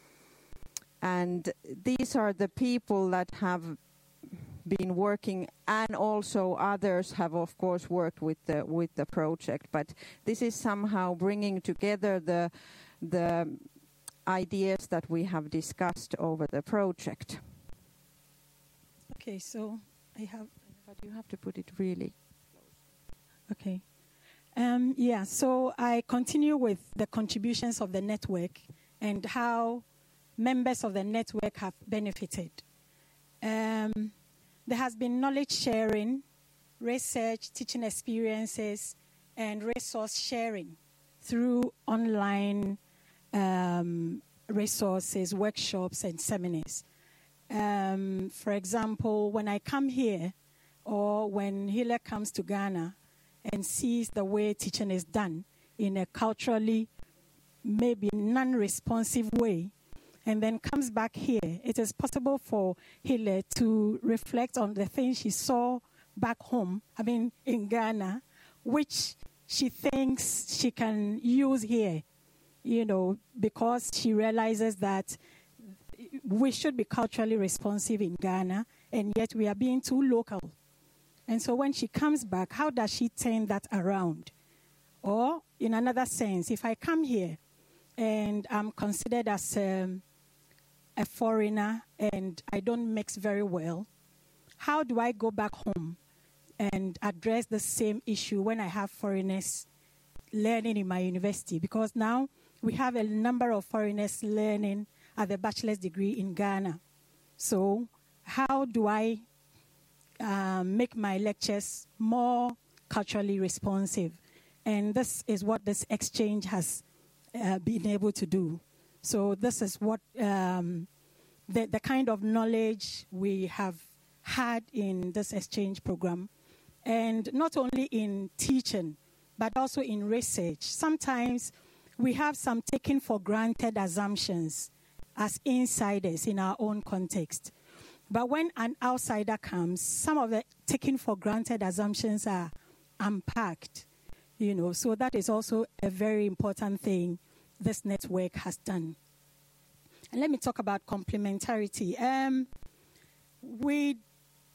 And these are the people that have been working, and also others have, of course, worked with the with the project. But this is somehow bringing together the the ideas that we have discussed over the project. Okay, so I have... But you have to put it really close. Okay. Um, yeah, so I continue with the contributions of the network and how members of the network have benefited. Um, there has been knowledge sharing, research, teaching experiences, and resource sharing through online Um, resources, workshops, and seminars. Um, for example, when I come here, or when Hila comes to Ghana and sees the way teaching is done in a culturally maybe non-responsive way, and then comes back here, it is possible for Hila to reflect on the things she saw back home, I mean in Ghana, which she thinks she can use here. You know, because she realizes that we should be culturally responsive in Ghana, and yet we are being too local. And so when she comes back, how does she turn that around? Or, in another sense, if I come here and I'm considered as um, a foreigner and I don't mix very well, how do I go back home and address the same issue when I have foreigners learning in my university? Because now we have a number of foreigners learning at the bachelor's degree in Ghana. So how do I uh, make my lectures more culturally responsive? And this is what this exchange has uh, been able to do. So this is what um, the, the kind of knowledge we have had in this exchange program. And not only in teaching, but also in research. Sometimes we have some taken for granted assumptions as insiders in our own context. But when an outsider comes, some of the taken for granted assumptions are unpacked, you know. So that is also a very important thing this network has done. And let me talk about complementarity. Um, we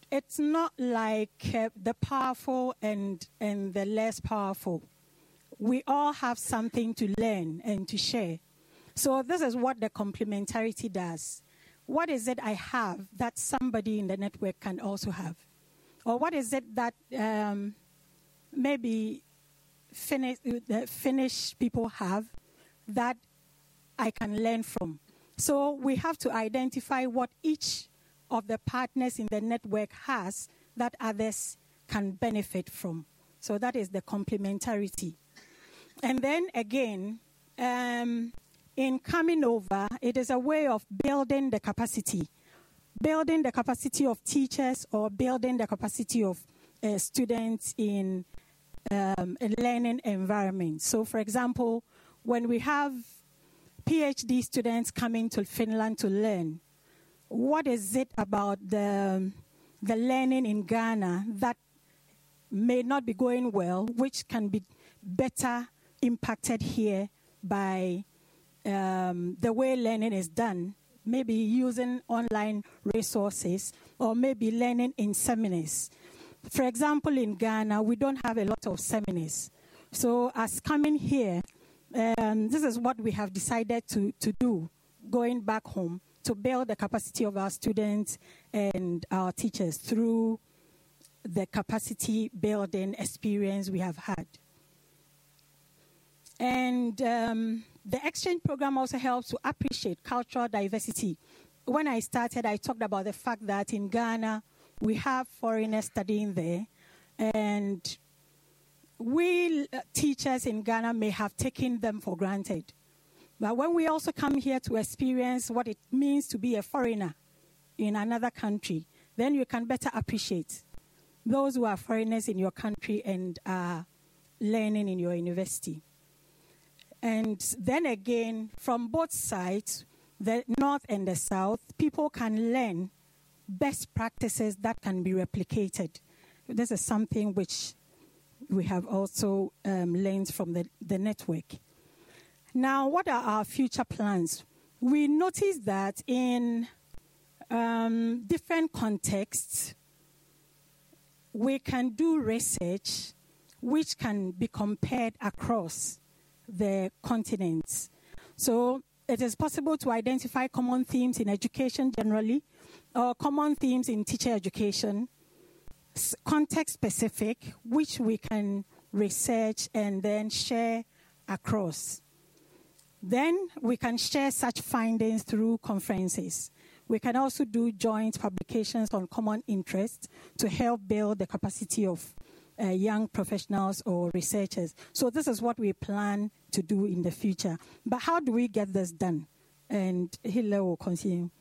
it's not like uh, the powerful and, and the less powerful. We all have something to learn and to share. So this is what the complementarity does. What is it I have that somebody in the network can also have? Or what is it that um, maybe Finnish, uh, Finnish people have that I can learn from? So we have to identify what each of the partners in the network has that others can benefit from. So that is the complementarity. And then again, um, in coming over, it is a way of building the capacity. Building the capacity of teachers or building the capacity of uh, students in um, a learning environment. So for example, when we have PhD students coming to Finland to learn, what is it about the, the learning in Ghana that may not be going well, which can be better impacted here by um, the way learning is done, maybe using online resources or maybe learning in seminars. For example, in Ghana, we don't have a lot of seminars. So as coming here, um, this is what we have decided to, to do, going back home, to build the capacity of our students and our teachers through the capacity building experience we have had. And um, the exchange program also helps to appreciate cultural diversity. When I started, I talked about the fact that in Ghana, we have foreigners studying there, and we uh, teachers in Ghana may have taken them for granted. But when we also come here to experience what it means to be a foreigner in another country, then you can better appreciate those who are foreigners in your country and are learning in your university. And then again, from both sides, the North and the South, people can learn best practices that can be replicated. This is something which we have also um, learned from the, the network. Now, what are our future plans? We noticed that in um, different contexts, we can do research which can be compared across the continents. So it is possible to identify common themes in education generally, or common themes in teacher education, context-specific, which we can research and then share across. Then we can share such findings through conferences. We can also do joint publications on common interests to help build the capacity of uh, young professionals or researchers. So this is what we plan to do in the future. But how do we get this done? And Hille will continue.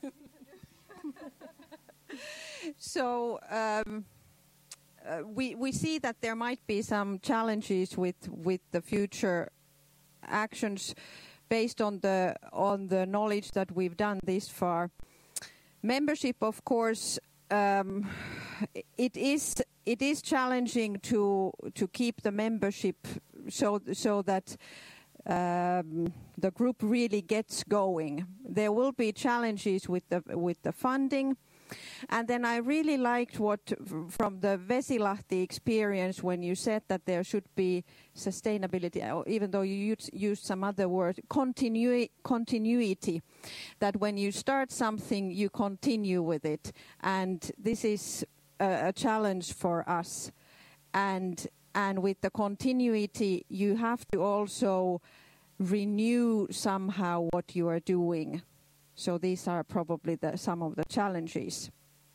So um, uh, we we see that there might be some challenges with with the future actions based on the on the knowledge that we've done this far. Membership, of course, um, it is it is challenging to to keep the membership so so that um, the group really gets going. There will be challenges with the with the funding. And then I really liked what from the Vesilahti experience when you said that there should be sustainability, or even though you used some other word, continu- continuity, that when you start something, you continue with it. And this is a, a challenge for us. And, and with the continuity, you have to also renew somehow what you are doing. So these are probably the, some of the challenges.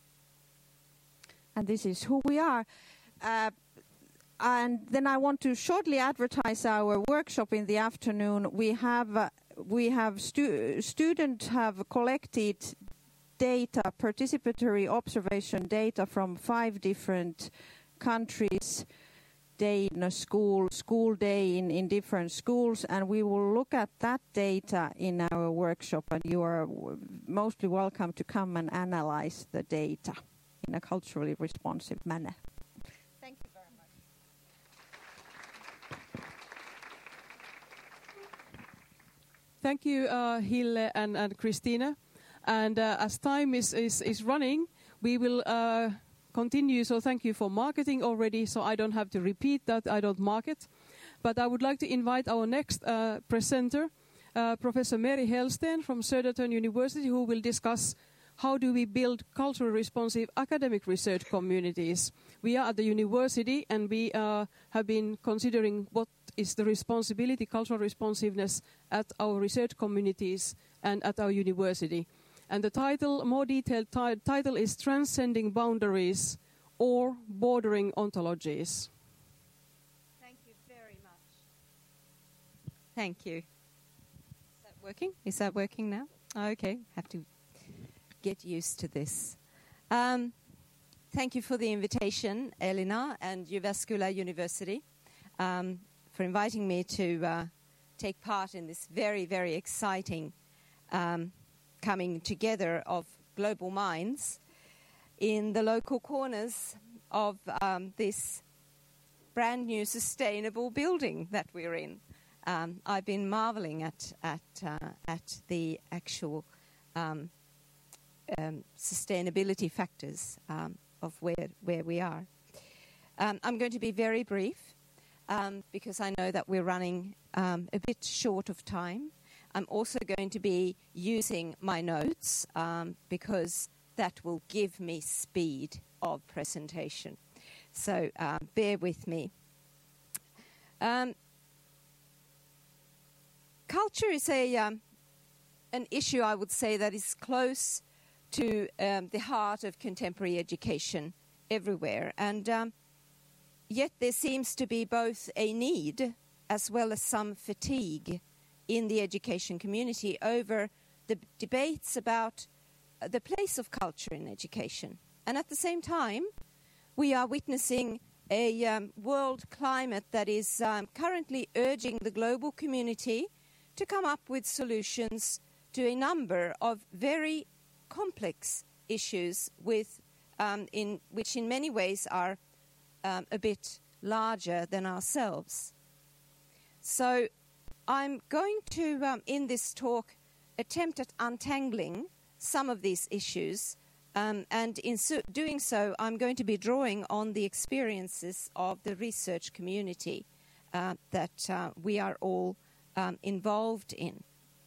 And this is who we are. Uh, and then I want to shortly advertise our workshop in the afternoon. We have uh, we have stu- students have collected data, participatory observation data from five different countries. Day in a school, school day in, in different schools, and we will look at that data in our workshop, and you are w- mostly welcome to come and analyze the data in a culturally responsive manner. Thank you very much. Thank you, uh, Hille and, and Christina. And uh, as time is, is, is running, we will uh, continue, so thank you for marketing already, so I don't have to repeat that, I don't market. But I would like to invite our next uh, presenter, uh, Professor Mary Hellsten from Södertörn University, who will discuss how do we build culturally responsive academic research communities. We are at the university and we uh, have been considering what is the responsibility, cultural responsiveness at our research communities and at our university. And the title, more detailed ti- title is Transcending Boundaries or Bordering Ontologies. Thank you very much. Thank you. Is that working? Is that working now? Okay, have to get used to this. Um, thank you for the invitation, Elina and Jyväskylä University, um, for inviting me to uh, take part in this very, very exciting um, coming together of global minds in the local corners of um, this brand new sustainable building that we're in. Um, I've been marveling at at uh, at the actual um, um, sustainability factors um, of where where we are. Um, I'm going to be very brief um, because I know that we're running um, a bit short of time. I'm also going to be using my notes um, because that will give me speed of presentation. So uh, bear with me. Um, culture is a um, an issue, I would say, that is close to um, the heart of contemporary education everywhere. And um, yet there seems to be both a need as well as some fatigue in the education community over the b- debates about uh, the place of culture in education. And at the same time, we are witnessing a um, world climate that is um, currently urging the global community to come up with solutions to a number of very complex issues with, um, in, which in many ways are um, a bit larger than ourselves. So I'm going to, um, in this talk, attempt at untangling some of these issues, um, and in so doing so, I'm going to be drawing on the experiences of the research community uh, that uh, we are all um, involved in.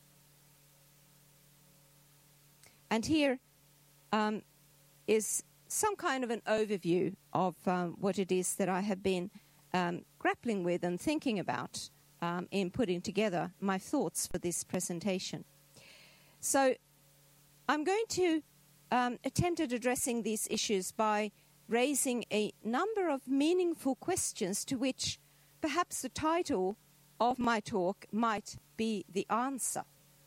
And here um, is some kind of an overview of um, what it is that I have been um, grappling with and thinking about Um, in putting together my thoughts for this presentation. So I'm going to um, attempt at addressing these issues by raising a number of meaningful questions to which perhaps the title of my talk might be the answer.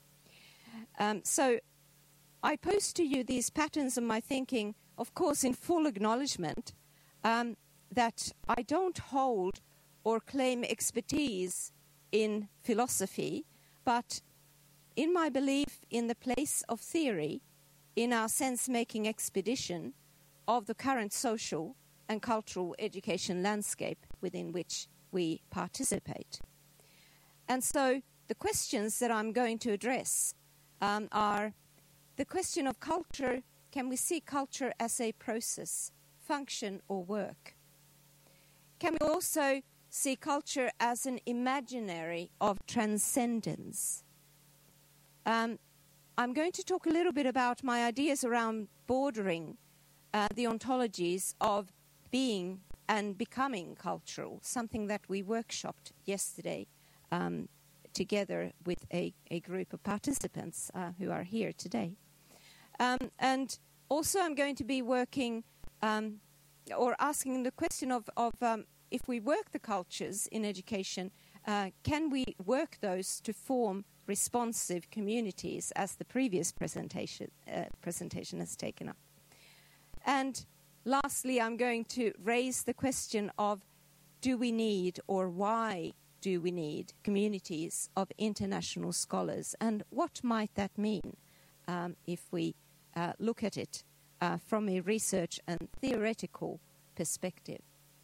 Um, so I pose to you these patterns of my thinking, of course in full acknowledgement um, that I don't hold or claim expertise in philosophy, but in my belief in the place of theory in our sense-making expedition of the current social and cultural education landscape within which we participate. And so the questions that I'm going to address um, are the question of culture. Can we see culture as a process, function, or work? Can we also see culture as an imaginary of transcendence? Um, I'm going to talk a little bit about my ideas around bordering uh, the ontologies of being and becoming cultural, something that we workshopped yesterday um, together with a, a group of participants uh, who are here today. Um, and also I'm going to be working um, or asking the question of, of um, if we work the cultures in education, uh, can we work those to form responsive communities, as the previous presentation uh, presentation has taken up? And lastly, I'm going to raise the question of, do we need, or why do we need, communities of international scholars, and what might that mean um, if we uh, look at it uh, from a research and theoretical perspective?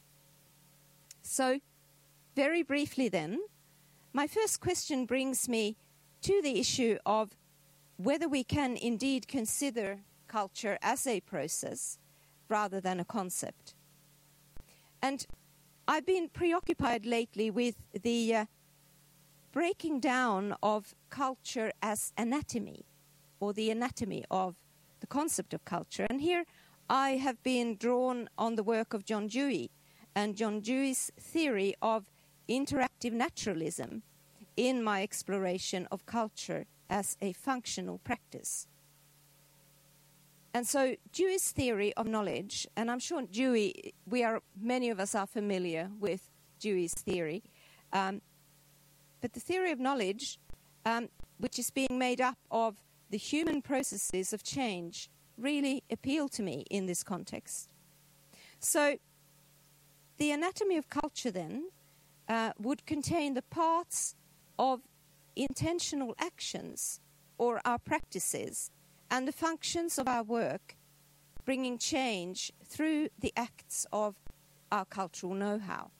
So, very briefly then, my first question brings me to the issue of whether we can indeed consider culture as a process, rather than a concept. And I've been preoccupied lately with the uh, breaking down of culture as anatomy, or the anatomy of the concept of culture. And here I have been drawn on the work of John Dewey and John Dewey's theory of interactive naturalism in my exploration of culture as a functional practice. And so Dewey's theory of knowledge, and I'm sure Dewey, we are, many of us are familiar with Dewey's theory, um, but the theory of knowledge, um, which is being made up of the human processes of change, really appealed to me in this context. So the anatomy of culture then uh, would contain the parts of intentional actions or our practices and the functions of our work, bringing change through the acts of our cultural know-how.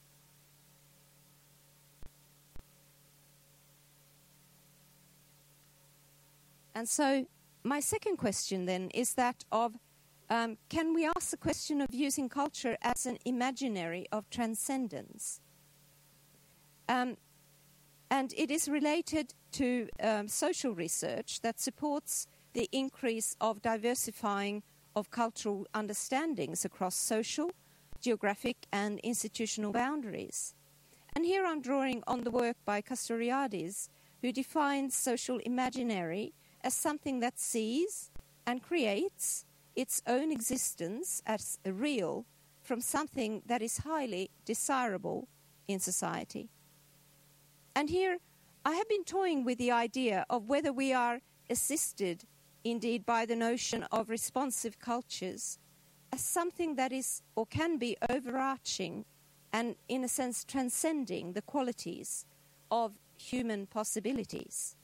And so my second question then is that of, um, can we ask the question of using culture as an imaginary of transcendence? Um, and it is related to um, social research that supports the increase of diversifying of cultural understandings across social, geographic and institutional boundaries. And here I'm drawing on the work by Castoriadis, who defines social imaginary as something that sees and creates its own existence as a real from something that is highly desirable in society. And here I have been toying with the idea of whether we are assisted indeed by the notion of responsive cultures as something that is or can be overarching and in a sense transcending the qualities of human possibilities.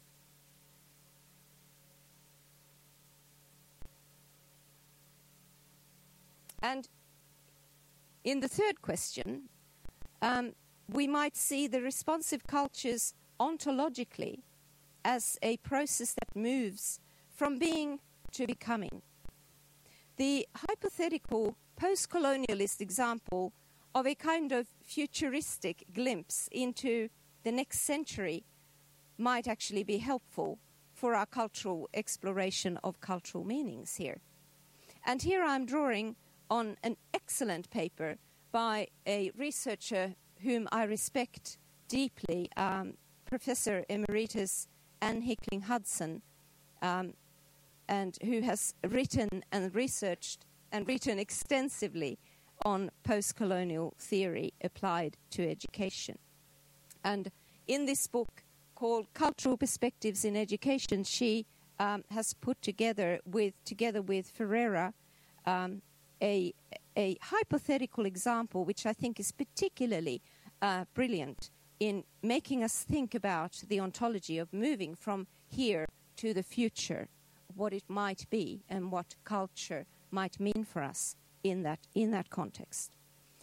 And in the third question, um, we might see the responsive cultures ontologically as a process that moves from being to becoming. The hypothetical post-colonialist example of a kind of futuristic glimpse into the next century might actually be helpful for our cultural exploration of cultural meanings here. And here I'm drawing on an excellent paper by a researcher whom I respect deeply, um, Professor Emeritus Anne Hickling Hudson, um, and who has written and researched and written extensively on post-colonial theory applied to education. And in this book called Cultural Perspectives in Education, she um, has put together with, together with Ferreira, um, A, a hypothetical example which I think is particularly uh, brilliant in making us think about the ontology of moving from here to the future, what it might be and what culture might mean for us in that, in that context.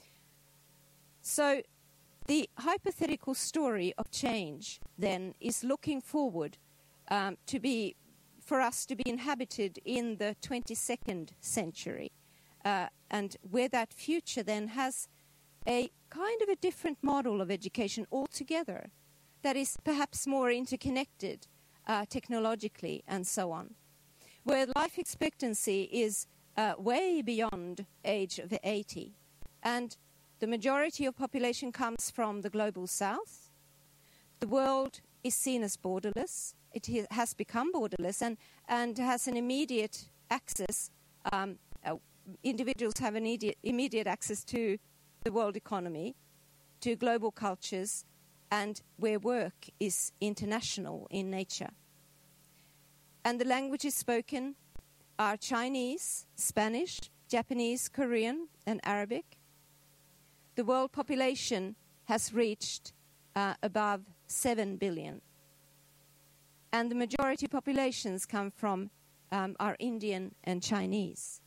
So the hypothetical story of change then is looking forward um, to be, for us to be inhabited in the twenty-second century. Uh, and where that future then has a kind of a different model of education altogether that is perhaps more interconnected uh, technologically and so on, where life expectancy is uh, way beyond age of eighty, and the majority of population comes from the global south. The world is seen as borderless. It has become borderless and, and has an immediate access um, uh, individuals have an immediate, immediate access to the world economy, to global cultures, and where work is international in nature. And the languages spoken are Chinese, Spanish, Japanese, Korean, and Arabic. The world population has reached uh, above seven billion. And the majority populations come from um, are Indian and Chinese.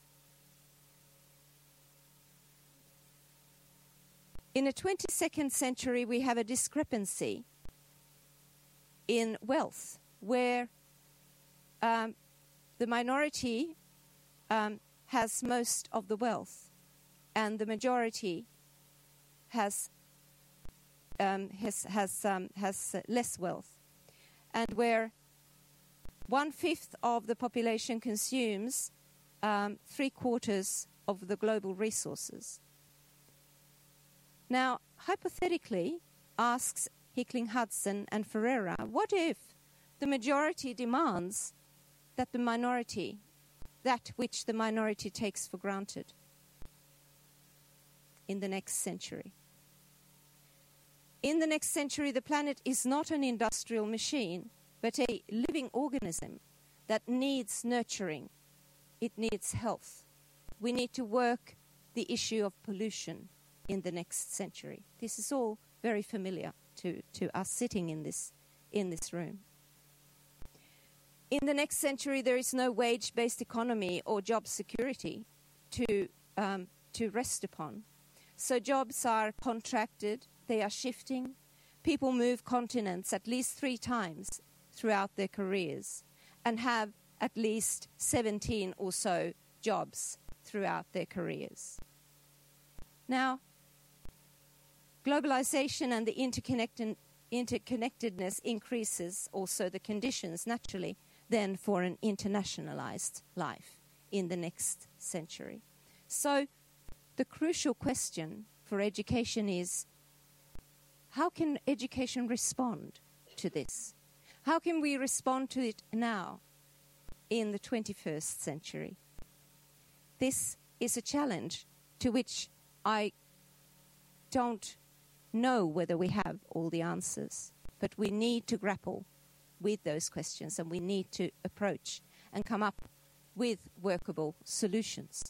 In the twenty-second century, we have a discrepancy in wealth, where um, the minority um, has most of the wealth and the majority has um, has has um, has uh, less wealth, and where one fifth of the population consumes um, three quarters of the global resources. Now, hypothetically, asks Hickling Hudson and Ferreira, what if the majority demands that the minority, that which the minority takes for granted in the next century? In the next century, the planet is not an industrial machine, but a living organism that needs nurturing. It needs health. We need to work the issue of pollution in the next century. This is all very familiar to, to us sitting in this, in this room. In the next century, there is no wage-based economy or job security to, um, to rest upon. So jobs are contracted, they are shifting. People move continents at least three times throughout their careers and have at least seventeen or so jobs throughout their careers. Now, globalization and the interconnected, interconnectedness increases also the conditions, naturally, then for an internationalized life in the next century. So the crucial question for education is, how can education respond to this? How can we respond to it now in the twenty-first century? This is a challenge to which I don't know whether we have all the answers, but we need to grapple with those questions, and we need to approach and come up with workable solutions.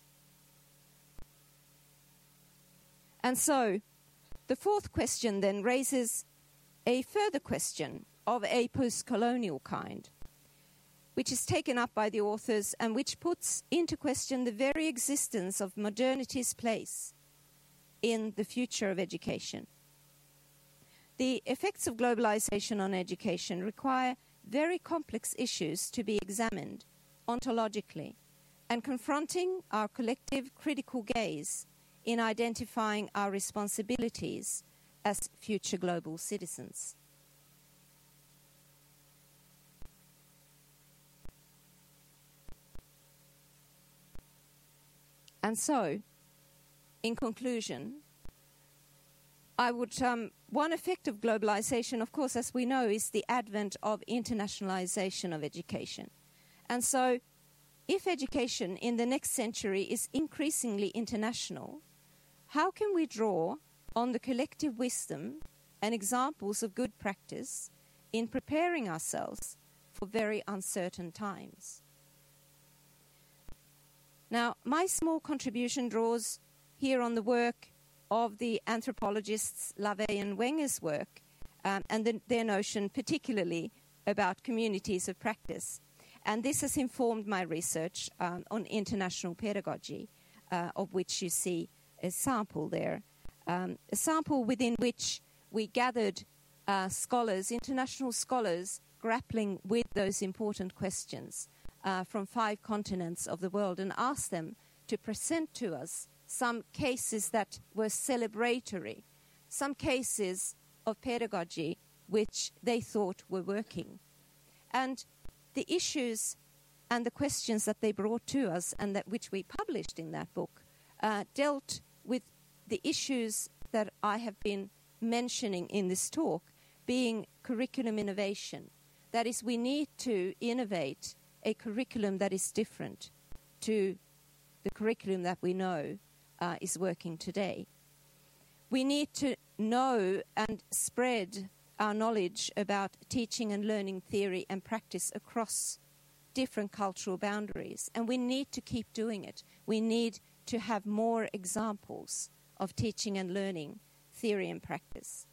And so the fourth question then raises a further question of a post-colonial kind, which is taken up by the authors and which puts into question the very existence of modernity's place in the future of education. The effects of globalization on education require very complex issues to be examined ontologically and confronting our collective critical gaze in identifying our responsibilities as future global citizens. And so, in conclusion, I would, um, one effect of globalization, of course, as we know, is the advent of internationalization of education. And so, if education in the next century is increasingly international, how can we draw on the collective wisdom and examples of good practice in preparing ourselves for very uncertain times? Now, my small contribution draws here on the work of the anthropologists Lavey and Wenger's work, um, and the, their notion particularly about communities of practice. And this has informed my research um, on international pedagogy, uh, of which you see a sample there. Um, a sample within which we gathered uh, scholars, international scholars, grappling with those important questions uh, from five continents of the world, and asked them to present to us some cases that were celebratory, some cases of pedagogy which they thought were working. And the issues and the questions that they brought to us and that which we published in that book uh, dealt with the issues that I have been mentioning in this talk, being curriculum innovation. That is, we need to innovate a curriculum that is different to the curriculum that we know uh, is working today. We need to know and spread our knowledge about teaching and learning theory and practice across different cultural boundaries. And we need to keep doing it. We need to have more examples of teaching and learning theory and practice.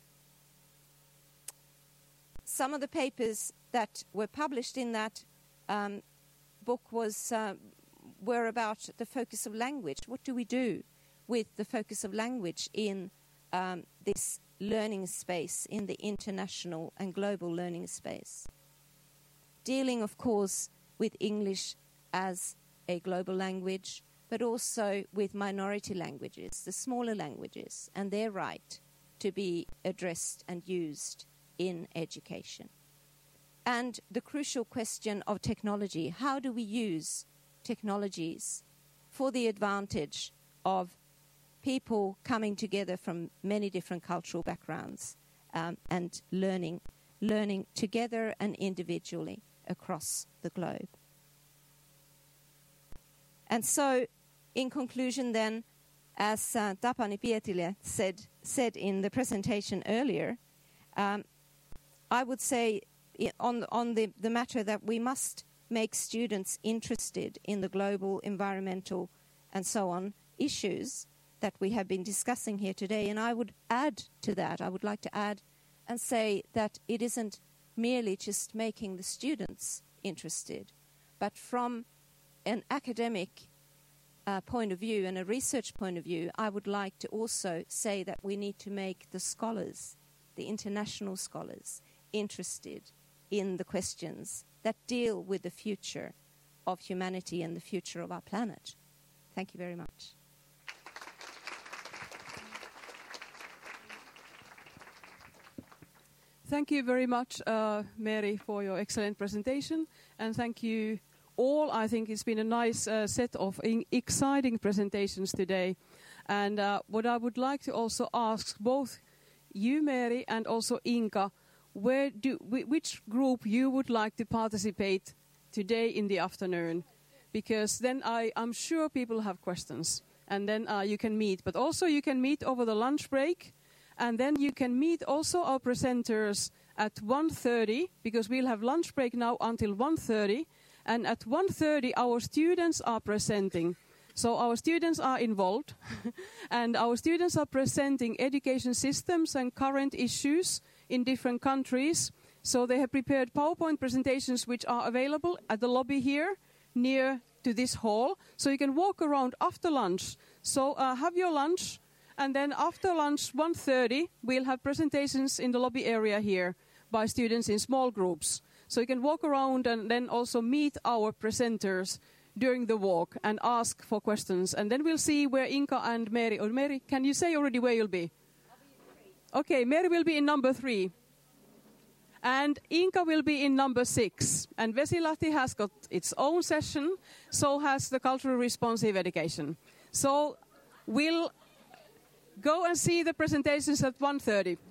Some of the papers that were published in that um, book was uh, were about the focus of language. What do we do with the focus of language in um, this learning space, in the international and global learning space? Dealing, of course, with English as a global language, but also with minority languages, the smaller languages, and their right to be addressed and used in education. And the crucial question of technology: how do we use technologies for the advantage of people coming together from many different cultural backgrounds um, and learning, learning together and individually across the globe? And so, in conclusion then, as uh, Tapani Pietilä said, said in the presentation earlier, um, I would say i- on, on the, the matter that we must make students interested in the global, environmental, and so on issues that we have been discussing here today. And I would add to that, I would like to add and say that it isn't merely just making the students interested, but from an academic uh, point of view and a research point of view, I would like to also say that we need to make the scholars, the international scholars, interested in the questions that deal with the future of humanity and the future of our planet. Thank you very much. Thank you very much, uh, Mary, for your excellent presentation. And thank you all. I think it's been a nice uh, set of in- exciting presentations today. And uh, what I would like to also ask both you, Mary, and also Inka, where do wh- which group you would like to participate today in the afternoon? Because then I, I'm sure people have questions. And then uh, you can meet. But also you can meet over the lunch break. And then you can meet also our presenters at one thirty, because we'll have lunch break now until one thirty. And at one thirty, our students are presenting. So our students are involved. And our students are presenting education systems and current issues in different countries. So they have prepared PowerPoint presentations which are available at the lobby here, near to this hall. So you can walk around after lunch. So uh, have your lunch. And then after lunch, one thirty, we'll have presentations in the lobby area here by students in small groups. So you can walk around and then also meet our presenters during the walk and ask for questions. And then we'll see where Inka and Mary, or Mary, can you say already where you'll be? I'll be in three. Okay, Mary will be in number three. And Inka will be in number six. And Vesilahti has got its own session, so has the culturally responsive education. So we'll go and see the presentations at one thirty.